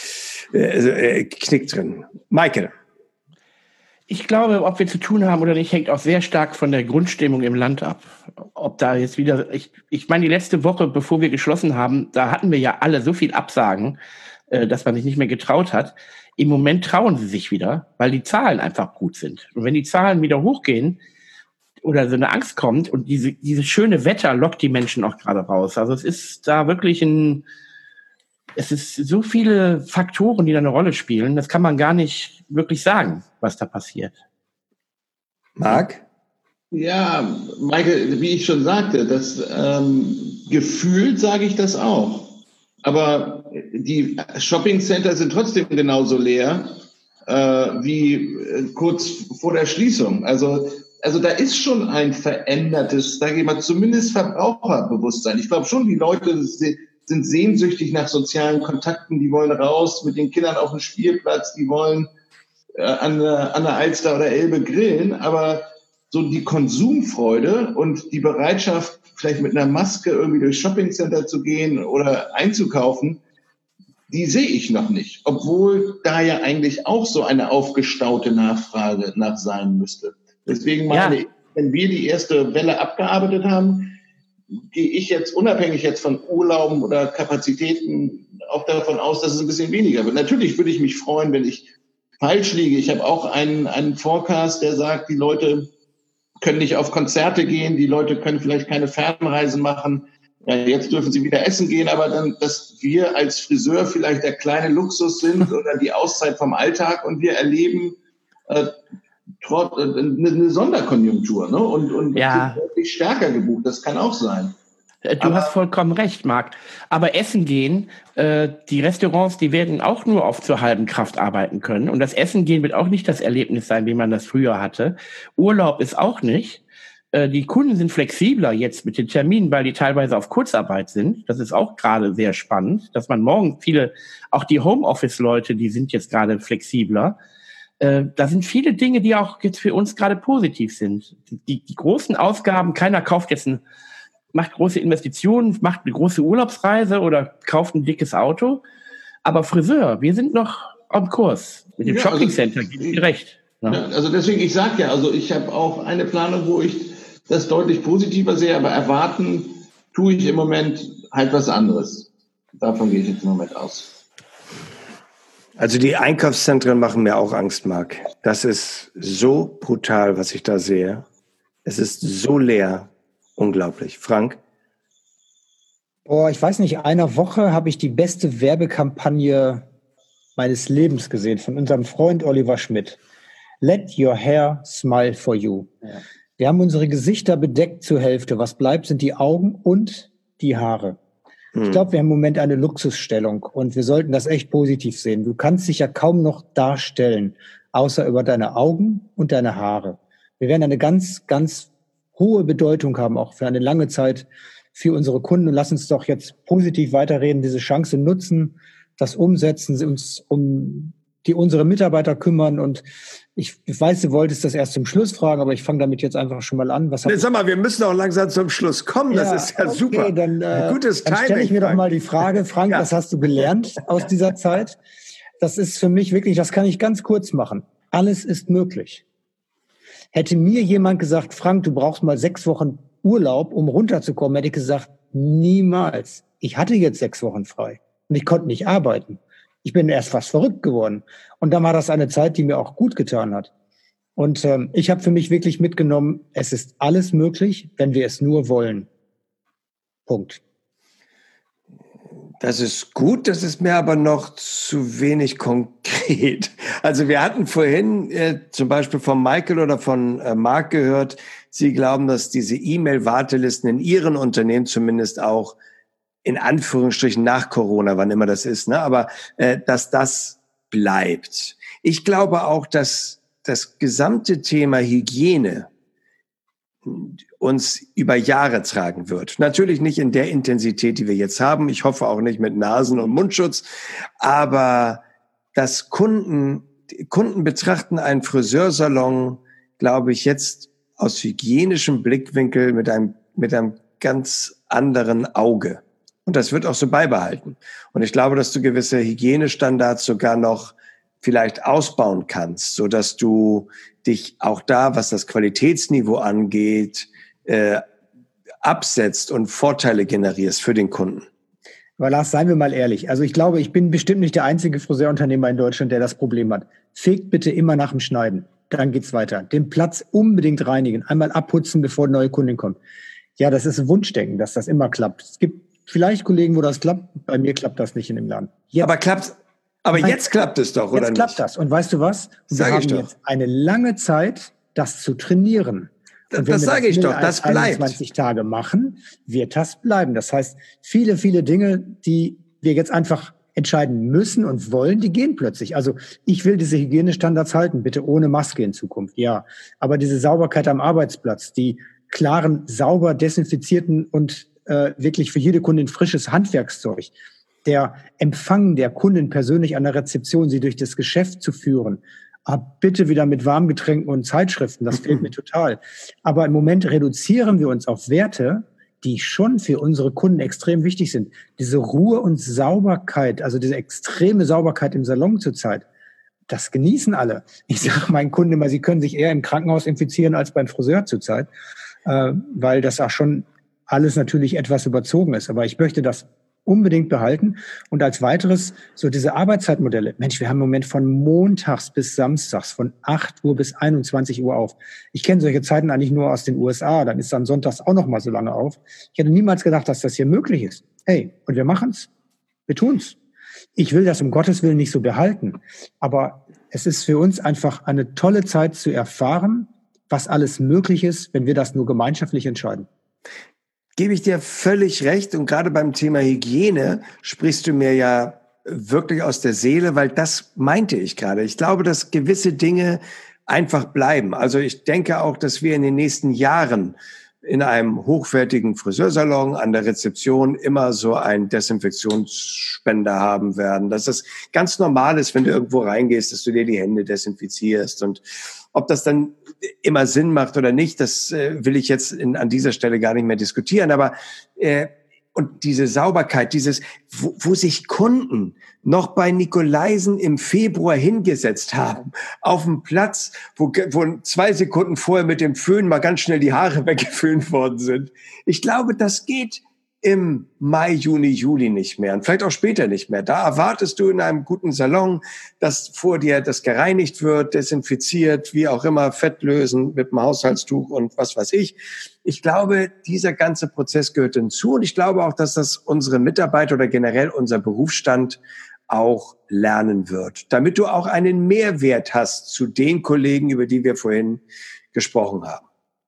Knick drin. Michael. Ich glaube, ob wir zu tun haben oder nicht, hängt auch sehr stark von der Grundstimmung im Land ab. Ob da jetzt wieder, ich meine, die letzte Woche, bevor wir geschlossen haben, da hatten wir ja alle so viel Absagen, dass man sich nicht mehr getraut hat. Im Moment trauen sie sich wieder, weil die Zahlen einfach gut sind. Und wenn die Zahlen wieder hochgehen oder so eine Angst kommt und dieses schöne Wetter lockt die Menschen auch gerade raus. Also es ist da wirklich es ist so viele Faktoren, die da eine Rolle spielen, das kann man gar nicht wirklich sagen, was da passiert. Marc? Ja, Michael, wie ich schon sagte, das gefühlt sage ich das auch. Aber die Shoppingcenter sind trotzdem genauso leer wie kurz vor der Schließung. Also da ist schon ein verändertes, sage ich mal, zumindest Verbraucherbewusstsein. Ich glaube schon, die Leute sind sehnsüchtig nach sozialen Kontakten, die wollen raus mit den Kindern auf den Spielplatz, die wollen an der Alster oder Elbe grillen, aber so die Konsumfreude und die Bereitschaft, vielleicht mit einer Maske irgendwie durchs Shoppingcenter zu gehen oder einzukaufen, die sehe ich noch nicht, obwohl da ja eigentlich auch so eine aufgestaute Nachfrage nach sein müsste. Deswegen meine ich, wenn wir die erste Welle abgearbeitet haben, gehe ich jetzt unabhängig jetzt von Urlauben oder Kapazitäten auch davon aus, dass es ein bisschen weniger wird. Natürlich würde ich mich freuen, wenn ich falsch liege. Ich habe auch einen Forecast, der sagt, die Leute können nicht auf Konzerte gehen, die Leute können vielleicht keine Fernreisen machen. Ja, jetzt dürfen sie wieder essen gehen, aber dann, dass wir als Friseur vielleicht der kleine Luxus sind oder die Auszeit vom Alltag und wir erleben eine Sonderkonjunktur, ne? Und sind wirklich stärker gebucht. Das kann auch sein. Du hast vollkommen recht, Marc. Aber essen gehen, die Restaurants, die werden auch nur auf zur halben Kraft arbeiten können. Und das Essen gehen wird auch nicht das Erlebnis sein, wie man das früher hatte. Urlaub ist auch nicht. Die Kunden sind flexibler jetzt mit den Terminen, weil die teilweise auf Kurzarbeit sind. Das ist auch gerade sehr spannend, dass man morgen auch die Homeoffice-Leute, die sind jetzt gerade flexibler. Da sind viele Dinge, die auch jetzt für uns gerade positiv sind. Die großen Ausgaben, keiner kauft jetzt macht große Investitionen, macht eine große Urlaubsreise oder kauft ein dickes Auto. Aber Friseur, wir sind noch am Kurs. Mit dem Shoppingcenter, gebe ich dir recht. Ja, also deswegen, ich sage ja, also ich habe auch eine Planung, wo ich das deutlich positiver sehe, aber erwarten tue ich im Moment halt was anderes. Davon gehe ich jetzt im Moment aus. Also die Einkaufszentren machen mir auch Angst, Marc. Das ist so brutal, was ich da sehe. Es ist so leer. Unglaublich. Frank? Ich weiß nicht, einer Woche habe ich die beste Werbekampagne meines Lebens gesehen von unserem Freund Oliver Schmidt. Let your hair smile for you. Ja. Wir haben unsere Gesichter bedeckt zur Hälfte. Was bleibt, sind die Augen und die Haare. Ich glaube, wir haben im Moment eine Luxusstellung und wir sollten das echt positiv sehen. Du kannst dich ja kaum noch darstellen, außer über deine Augen und deine Haare. Wir werden eine ganz, ganz hohe Bedeutung haben, auch für eine lange Zeit für unsere Kunden. Und lass uns doch jetzt positiv weiterreden, diese Chance nutzen, das umsetzen, uns um unsere Mitarbeiter kümmern. Und ich weiß, du wolltest das erst zum Schluss fragen, aber ich fange damit jetzt einfach schon mal an. Sag mal, wir müssen auch langsam zum Schluss kommen. Das ist ja okay, super. Dann, gutes Timing. Dann stelle ich mir doch mal die Frage, Frank, was hast du gelernt aus dieser Zeit? Das ist für mich wirklich, das kann ich ganz kurz machen. Alles ist möglich. Hätte mir jemand gesagt, Frank, du brauchst mal 6 Wochen Urlaub, um runterzukommen, hätte ich gesagt, niemals. Ich hatte jetzt 6 Wochen frei und ich konnte nicht arbeiten. Ich bin erst fast verrückt geworden. Und dann war das eine Zeit, die mir auch gut getan hat. Und ich habe für mich wirklich mitgenommen, es ist alles möglich, wenn wir es nur wollen. Punkt. Das ist gut, das ist mir aber noch zu wenig konkret. Also wir hatten vorhin zum Beispiel von Michael oder von Marc gehört, Sie glauben, dass diese E-Mail-Wartelisten in Ihren Unternehmen zumindest auch in Anführungsstrichen nach Corona, wann immer das ist, ne, aber dass das bleibt. Ich glaube auch, dass das gesamte Thema Hygiene uns über Jahre tragen wird. Natürlich nicht in der Intensität, die wir jetzt haben. Ich hoffe auch nicht mit Nasen- und Mundschutz. Aber dass Kunden betrachten einen Friseursalon, glaube ich, jetzt aus hygienischem Blickwinkel mit einem ganz anderen Auge. Und das wird auch so beibehalten. Und ich glaube, dass du gewisse Hygienestandards sogar noch vielleicht ausbauen kannst, so dass du dich auch da, was das Qualitätsniveau angeht, absetzt und Vorteile generierst für den Kunden. Aber Lars, seien wir mal ehrlich. Also ich glaube, ich bin bestimmt nicht der einzige Friseurunternehmer in Deutschland, der das Problem hat. Fegt bitte immer nach dem Schneiden. Dann geht's weiter. Den Platz unbedingt reinigen. Einmal abputzen, bevor neue Kundin kommt. Ja, das ist ein Wunschdenken, dass das immer klappt. Es gibt vielleicht Kollegen, wo das klappt. Bei mir klappt das nicht in dem Laden. Jetzt klappt es doch, oder nicht? Jetzt klappt das. Und weißt du was? Wir haben jetzt eine lange Zeit, das zu trainieren. Und das sage ich doch, das bleibt. 21 Tage machen, wird das bleiben. Das heißt, viele, viele Dinge, die wir jetzt einfach entscheiden müssen und wollen, die gehen plötzlich. Also ich will diese Hygienestandards halten, bitte ohne Maske in Zukunft, ja. Aber diese Sauberkeit am Arbeitsplatz, die klaren, sauber desinfizierten und wirklich für jede Kundin frisches Handwerkszeug, der Empfang der Kunden persönlich an der Rezeption, sie durch das Geschäft zu führen, bitte wieder mit Warmgetränken und Zeitschriften, das fehlt mir total. Aber im Moment reduzieren wir uns auf Werte, die schon für unsere Kunden extrem wichtig sind. Diese Ruhe und Sauberkeit, also diese extreme Sauberkeit im Salon zurzeit, das genießen alle. Ich sage meinen Kunden immer, sie können sich eher im Krankenhaus infizieren als beim Friseur zurzeit, weil das auch schon alles natürlich etwas überzogen ist. Aber ich möchte das unbedingt behalten. Und als weiteres so diese Arbeitszeitmodelle. Mensch, wir haben im Moment von montags bis samstags von 8 Uhr bis 21 Uhr auf. Ich kenne solche Zeiten eigentlich nur aus den USA. Dann ist dann sonntags auch noch mal so lange auf. Ich hätte niemals gedacht, dass das hier möglich ist. Hey, und wir machen's. Wir tun's. Ich will das um Gottes Willen nicht so behalten. Aber es ist für uns einfach eine tolle Zeit zu erfahren, was alles möglich ist, wenn wir das nur gemeinschaftlich entscheiden. Gebe ich dir völlig recht. Und gerade beim Thema Hygiene sprichst du mir ja wirklich aus der Seele, weil das meinte ich gerade. Ich glaube, dass gewisse Dinge einfach bleiben. Also ich denke auch, dass wir in den nächsten Jahren in einem hochwertigen Friseursalon an der Rezeption immer so einen Desinfektionsspender haben werden. Dass das ganz normal ist, wenn du irgendwo reingehst, dass du dir die Hände desinfizierst. Und ob das dann immer Sinn macht oder nicht, das will ich jetzt an dieser Stelle gar nicht mehr diskutieren. Aber und diese Sauberkeit, dieses, wo sich Kunden noch bei Nikolaisen im Februar hingesetzt haben, auf dem Platz, wo 2 Sekunden vorher mit dem Föhn mal ganz schnell die Haare weggeföhnt worden sind. Ich glaube, das geht im Mai, Juni, Juli nicht mehr und vielleicht auch später nicht mehr. Da erwartest du in einem guten Salon, dass vor dir das gereinigt wird, desinfiziert, wie auch immer, Fett lösen mit dem Haushaltstuch und was weiß ich. Ich glaube, dieser ganze Prozess gehört hinzu und ich glaube auch, dass das unsere Mitarbeiter oder generell unser Berufsstand auch lernen wird, damit du auch einen Mehrwert hast zu den Kollegen, über die wir vorhin gesprochen haben.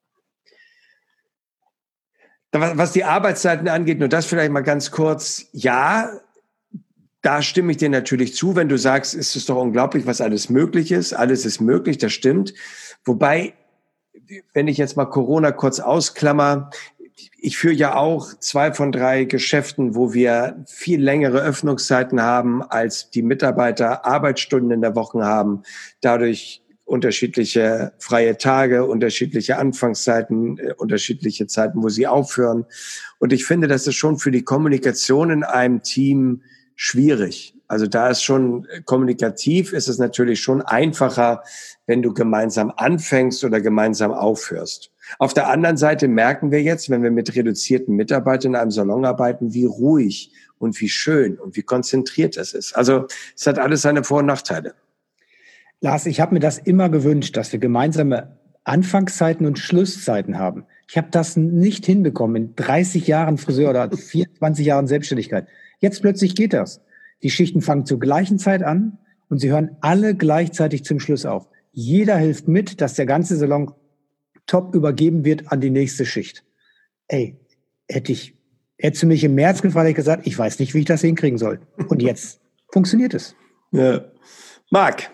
Was die Arbeitszeiten angeht, nur das vielleicht mal ganz kurz. Ja, da stimme ich dir natürlich zu, wenn du sagst, es ist doch unglaublich, was alles möglich ist. Alles ist möglich, das stimmt. Wobei, wenn ich jetzt mal Corona kurz ausklammer, ich führe ja auch 2 von 3 Geschäften, wo wir viel längere Öffnungszeiten haben, als die Mitarbeiter Arbeitsstunden in der Woche haben. Dadurch unterschiedliche freie Tage, unterschiedliche Anfangszeiten, unterschiedliche Zeiten, wo sie aufhören. Und ich finde, das ist schon für die Kommunikation in einem Team schwierig. Also da ist schon kommunikativ, ist es natürlich schon einfacher, wenn du gemeinsam anfängst oder gemeinsam aufhörst. Auf der anderen Seite merken wir jetzt, wenn wir mit reduzierten Mitarbeitern in einem Salon arbeiten, wie ruhig und wie schön und wie konzentriert es ist. Also es hat alles seine Vor- und Nachteile. Lars, ich habe mir das immer gewünscht, dass wir gemeinsame Anfangszeiten und Schlusszeiten haben. Ich habe das nicht hinbekommen in 30 Jahren Friseur oder 24 Jahren Selbstständigkeit. Jetzt plötzlich geht das. Die Schichten fangen zur gleichen Zeit an und sie hören alle gleichzeitig zum Schluss auf. Jeder hilft mit, dass der ganze Salon top übergeben wird an die nächste Schicht. Ey, hättest du mich im März gefragt, hätte ich gesagt, ich weiß nicht, wie ich das hinkriegen soll. Und jetzt funktioniert es. Ja. Marc.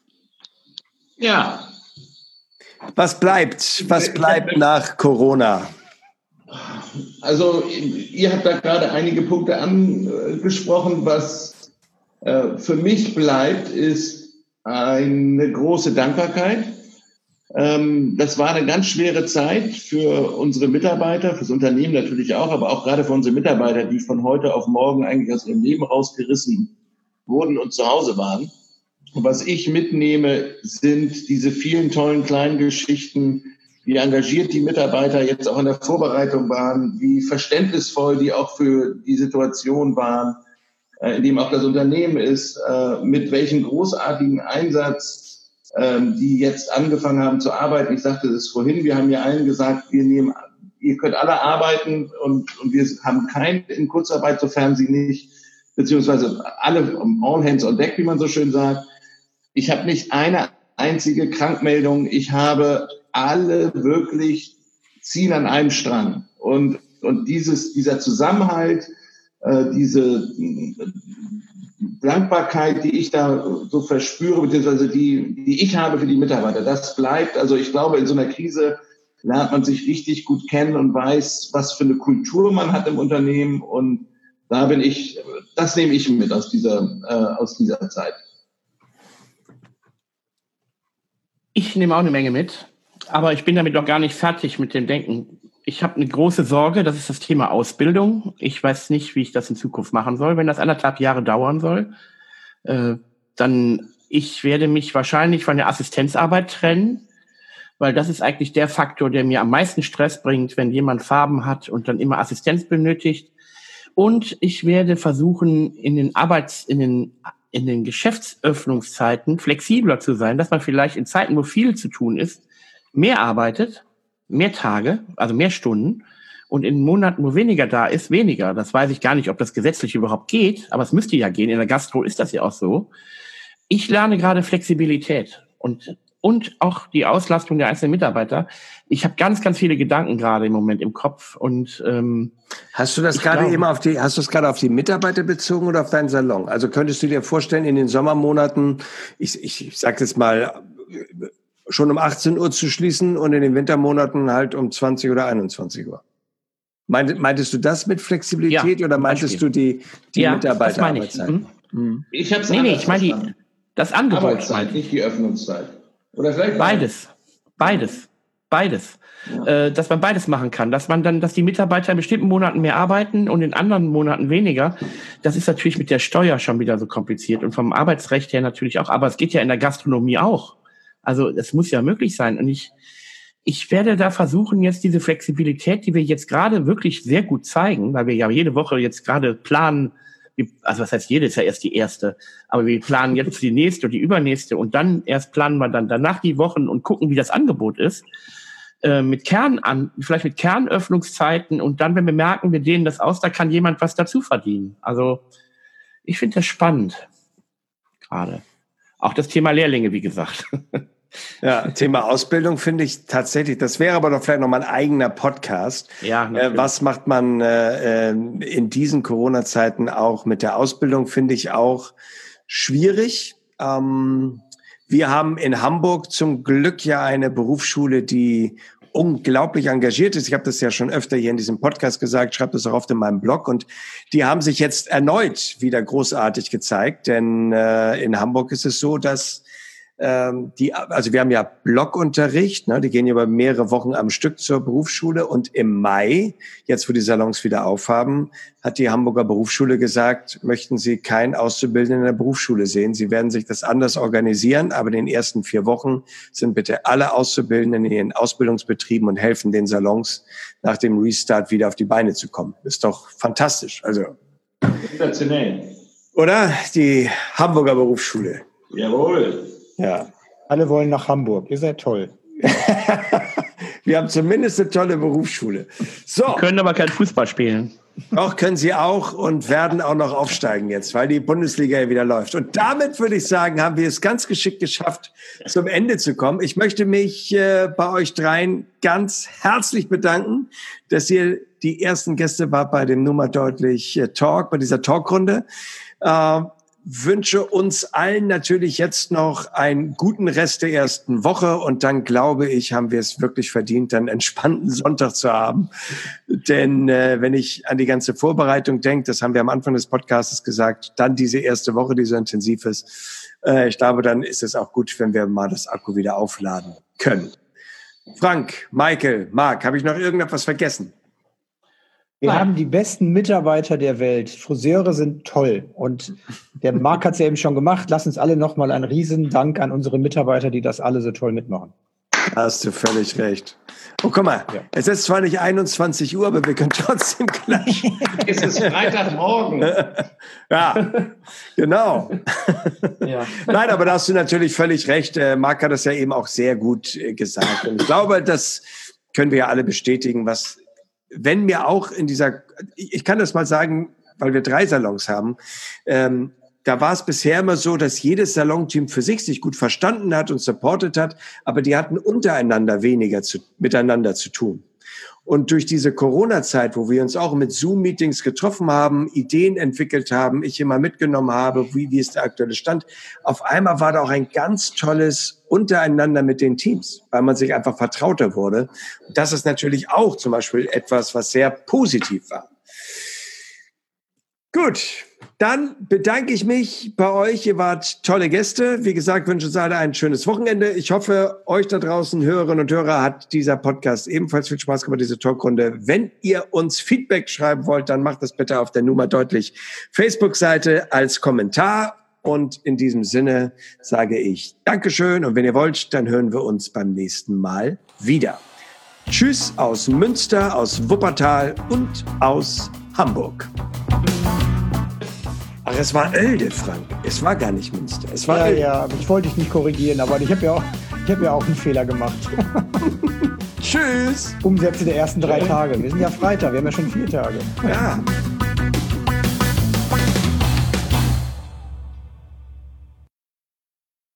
Ja. Was bleibt nach Corona? Also ihr habt da gerade einige Punkte angesprochen. Was für mich bleibt, ist eine große Dankbarkeit. Das war eine ganz schwere Zeit für unsere Mitarbeiter, fürs Unternehmen natürlich auch, aber auch gerade für unsere Mitarbeiter, die von heute auf morgen eigentlich aus ihrem Leben rausgerissen wurden und zu Hause waren. Und was ich mitnehme, sind diese vielen tollen kleinen Geschichten, wie engagiert die Mitarbeiter jetzt auch in der Vorbereitung waren, wie verständnisvoll die auch für die Situation waren, in dem auch das Unternehmen ist, mit welchem großartigen Einsatz die jetzt angefangen haben zu arbeiten. Ich sagte das vorhin, wir haben ja allen gesagt, ihr könnt alle arbeiten und wir haben keinen in Kurzarbeit, sofern sie nicht, beziehungsweise alle all hands on deck, wie man so schön sagt. Ich habe nicht eine einzige Krankmeldung. Ich habe alle wirklich ziehen an einem Strang. Und dieser Zusammenhalt, diese Dankbarkeit, die ich da so verspüre, beziehungsweise die ich habe für die Mitarbeiter, das bleibt. Also ich glaube, in so einer Krise lernt man sich richtig gut kennen und weiß, was für eine Kultur man hat im Unternehmen. Und das nehme ich mit aus dieser Zeit. Ich nehme auch eine Menge mit, aber ich bin damit noch gar nicht fertig mit dem Denken. Ich habe eine große Sorge, das ist das Thema Ausbildung. Ich weiß nicht, wie ich das in Zukunft machen soll. Wenn das 1,5 Jahre dauern soll, dann ich werde mich wahrscheinlich von der Assistenzarbeit trennen, weil das ist eigentlich der Faktor, der mir am meisten Stress bringt, wenn jemand Farben hat und dann immer Assistenz benötigt. Und ich werde versuchen, in den Geschäftsöffnungszeiten flexibler zu sein, dass man vielleicht in Zeiten, wo viel zu tun ist, mehr arbeitet, mehr Tage, also mehr Stunden, und in Monaten, wo weniger da ist, weniger. Das weiß ich gar nicht, ob das gesetzlich überhaupt geht, aber es müsste ja gehen. In der Gastro ist das ja auch so. Ich lerne gerade Flexibilität und auch die Auslastung der einzelnen Mitarbeiter. Ich habe ganz, ganz viele Gedanken gerade im Moment im Kopf. Und hast du das gerade auf die Mitarbeiter bezogen oder auf deinen Salon? Also könntest du dir vorstellen, in den Sommermonaten, ich sag jetzt mal, schon um 18 Uhr zu schließen und in den Wintermonaten halt um 20 oder 21 Uhr? Meintest du das mit Flexibilität oder meintest du die Mitarbeiterarbeitszeit? Ich habe ich meine das Angebot. Arbeitszeit, nicht die Öffnungszeit. Oder vielleicht Beides. Ja. Dass man beides machen kann, dass die Mitarbeiter in bestimmten Monaten mehr arbeiten und in anderen Monaten weniger. Das ist natürlich mit der Steuer schon wieder so kompliziert und vom Arbeitsrecht her natürlich auch. Aber es geht ja in der Gastronomie auch. Also es muss ja möglich sein. Und ich werde da versuchen, jetzt diese Flexibilität, die wir jetzt gerade wirklich sehr gut zeigen, weil wir ja jede Woche jetzt gerade planen, also was heißt jede, ist ja erst die erste, aber wir planen jetzt die nächste und die übernächste und dann erst planen wir dann danach die Wochen und gucken, wie das Angebot ist, vielleicht mit Kernöffnungszeiten und dann, wenn wir merken, wir dehnen das aus, da kann jemand was dazu verdienen. Also ich finde das spannend gerade. Auch das Thema Lehrlinge, wie gesagt. Ja, Thema Ausbildung finde ich tatsächlich, das wäre aber doch vielleicht nochmal ein eigener Podcast. Ja, was macht man in diesen Corona-Zeiten auch mit der Ausbildung, finde ich auch schwierig. Wir haben in Hamburg zum Glück ja eine Berufsschule, die unglaublich engagiert ist. Ich habe das ja schon öfter hier in diesem Podcast gesagt, schreibe das auch oft in meinem Blog. Und die haben sich jetzt erneut wieder großartig gezeigt. Denn in Hamburg ist es so, dass Also wir haben ja Blockunterricht, ne? Die gehen über mehrere Wochen am Stück zur Berufsschule und im Mai, jetzt wo die Salons wieder aufhaben, hat die Hamburger Berufsschule gesagt, möchten Sie keinen Auszubildenden in der Berufsschule sehen. Sie werden sich das anders organisieren, aber in den ersten 4 Wochen sind bitte alle Auszubildenden in ihren Ausbildungsbetrieben und helfen den Salons nach dem Restart wieder auf die Beine zu kommen. Ist doch fantastisch. Also Sensationell. Oder? Die Hamburger Berufsschule. Jawohl. Ja. Alle wollen nach Hamburg. Ihr seid toll. Wir haben zumindest eine tolle Berufsschule. So. Die können aber kein Fußball spielen. Doch, können sie auch und werden auch noch aufsteigen jetzt, weil die Bundesliga ja wieder läuft. Und damit würde ich sagen, haben wir es ganz geschickt geschafft, zum Ende zu kommen. Ich möchte mich bei euch dreien ganz herzlich bedanken, dass ihr die ersten Gäste wart bei dem Nummer deutlich Talk, bei dieser Talkrunde. Wünsche uns allen natürlich jetzt noch einen guten Rest der ersten Woche und dann glaube ich, haben wir es wirklich verdient, einen entspannten Sonntag zu haben. Denn wenn ich an die ganze Vorbereitung denke, das haben wir am Anfang des Podcasts gesagt, dann diese erste Woche, die so intensiv ist, ich glaube, dann ist es auch gut, wenn wir mal das Akku wieder aufladen können. Frank, Michael, Marc, habe ich noch irgendetwas vergessen? Wir haben die besten Mitarbeiter der Welt. Friseure sind toll. Und der Marc hat es ja eben schon gemacht. Lass uns alle nochmal einen riesen Dank an unsere Mitarbeiter, die das alle so toll mitmachen. Da hast du völlig recht. Oh, guck mal, ja. Es ist zwar nicht 21 Uhr, aber wir können trotzdem klatschen. Es ist Freitagmorgen. Ja, genau. Ja. Nein, aber da hast du natürlich völlig recht. Marc hat das ja eben auch sehr gut gesagt. Und ich glaube, das können wir ja alle bestätigen, wenn mir auch in dieser, ich kann das mal sagen, weil wir 3 Salons haben, da war es bisher immer so, dass jedes Salonteam für sich gut verstanden hat und supportet hat, aber die hatten untereinander weniger miteinander zu tun. Und durch diese Corona-Zeit, wo wir uns auch mit Zoom-Meetings getroffen haben, Ideen entwickelt haben, ich immer mitgenommen habe, wie ist der aktuelle Stand, auf einmal war da auch ein ganz tolles Untereinander mit den Teams, weil man sich einfach vertrauter wurde. Und das ist natürlich auch zum Beispiel etwas, was sehr positiv war. Gut, dann bedanke ich mich bei euch. Ihr wart tolle Gäste. Wie gesagt, wünsche uns alle ein schönes Wochenende. Ich hoffe, euch da draußen, Hörerinnen und Hörer, hat dieser Podcast ebenfalls viel Spaß gemacht, diese Talkrunde. Wenn ihr uns Feedback schreiben wollt, dann macht das bitte auf der Nummer deutlich Facebook-Seite als Kommentar. Und in diesem Sinne sage ich Dankeschön. Und wenn ihr wollt, dann hören wir uns beim nächsten Mal wieder. Tschüss aus Münster, aus Wuppertal und aus Hamburg. Ach, es war Oelde, Frank. Es war gar nicht Münster. Es war Oelde. Ja, ich wollte dich nicht korrigieren, aber ich habe ja auch einen Fehler gemacht. Tschüss. Umsätze der ersten 3 Tage. Wir sind ja Freitag, wir haben ja schon 4 Tage. Ja.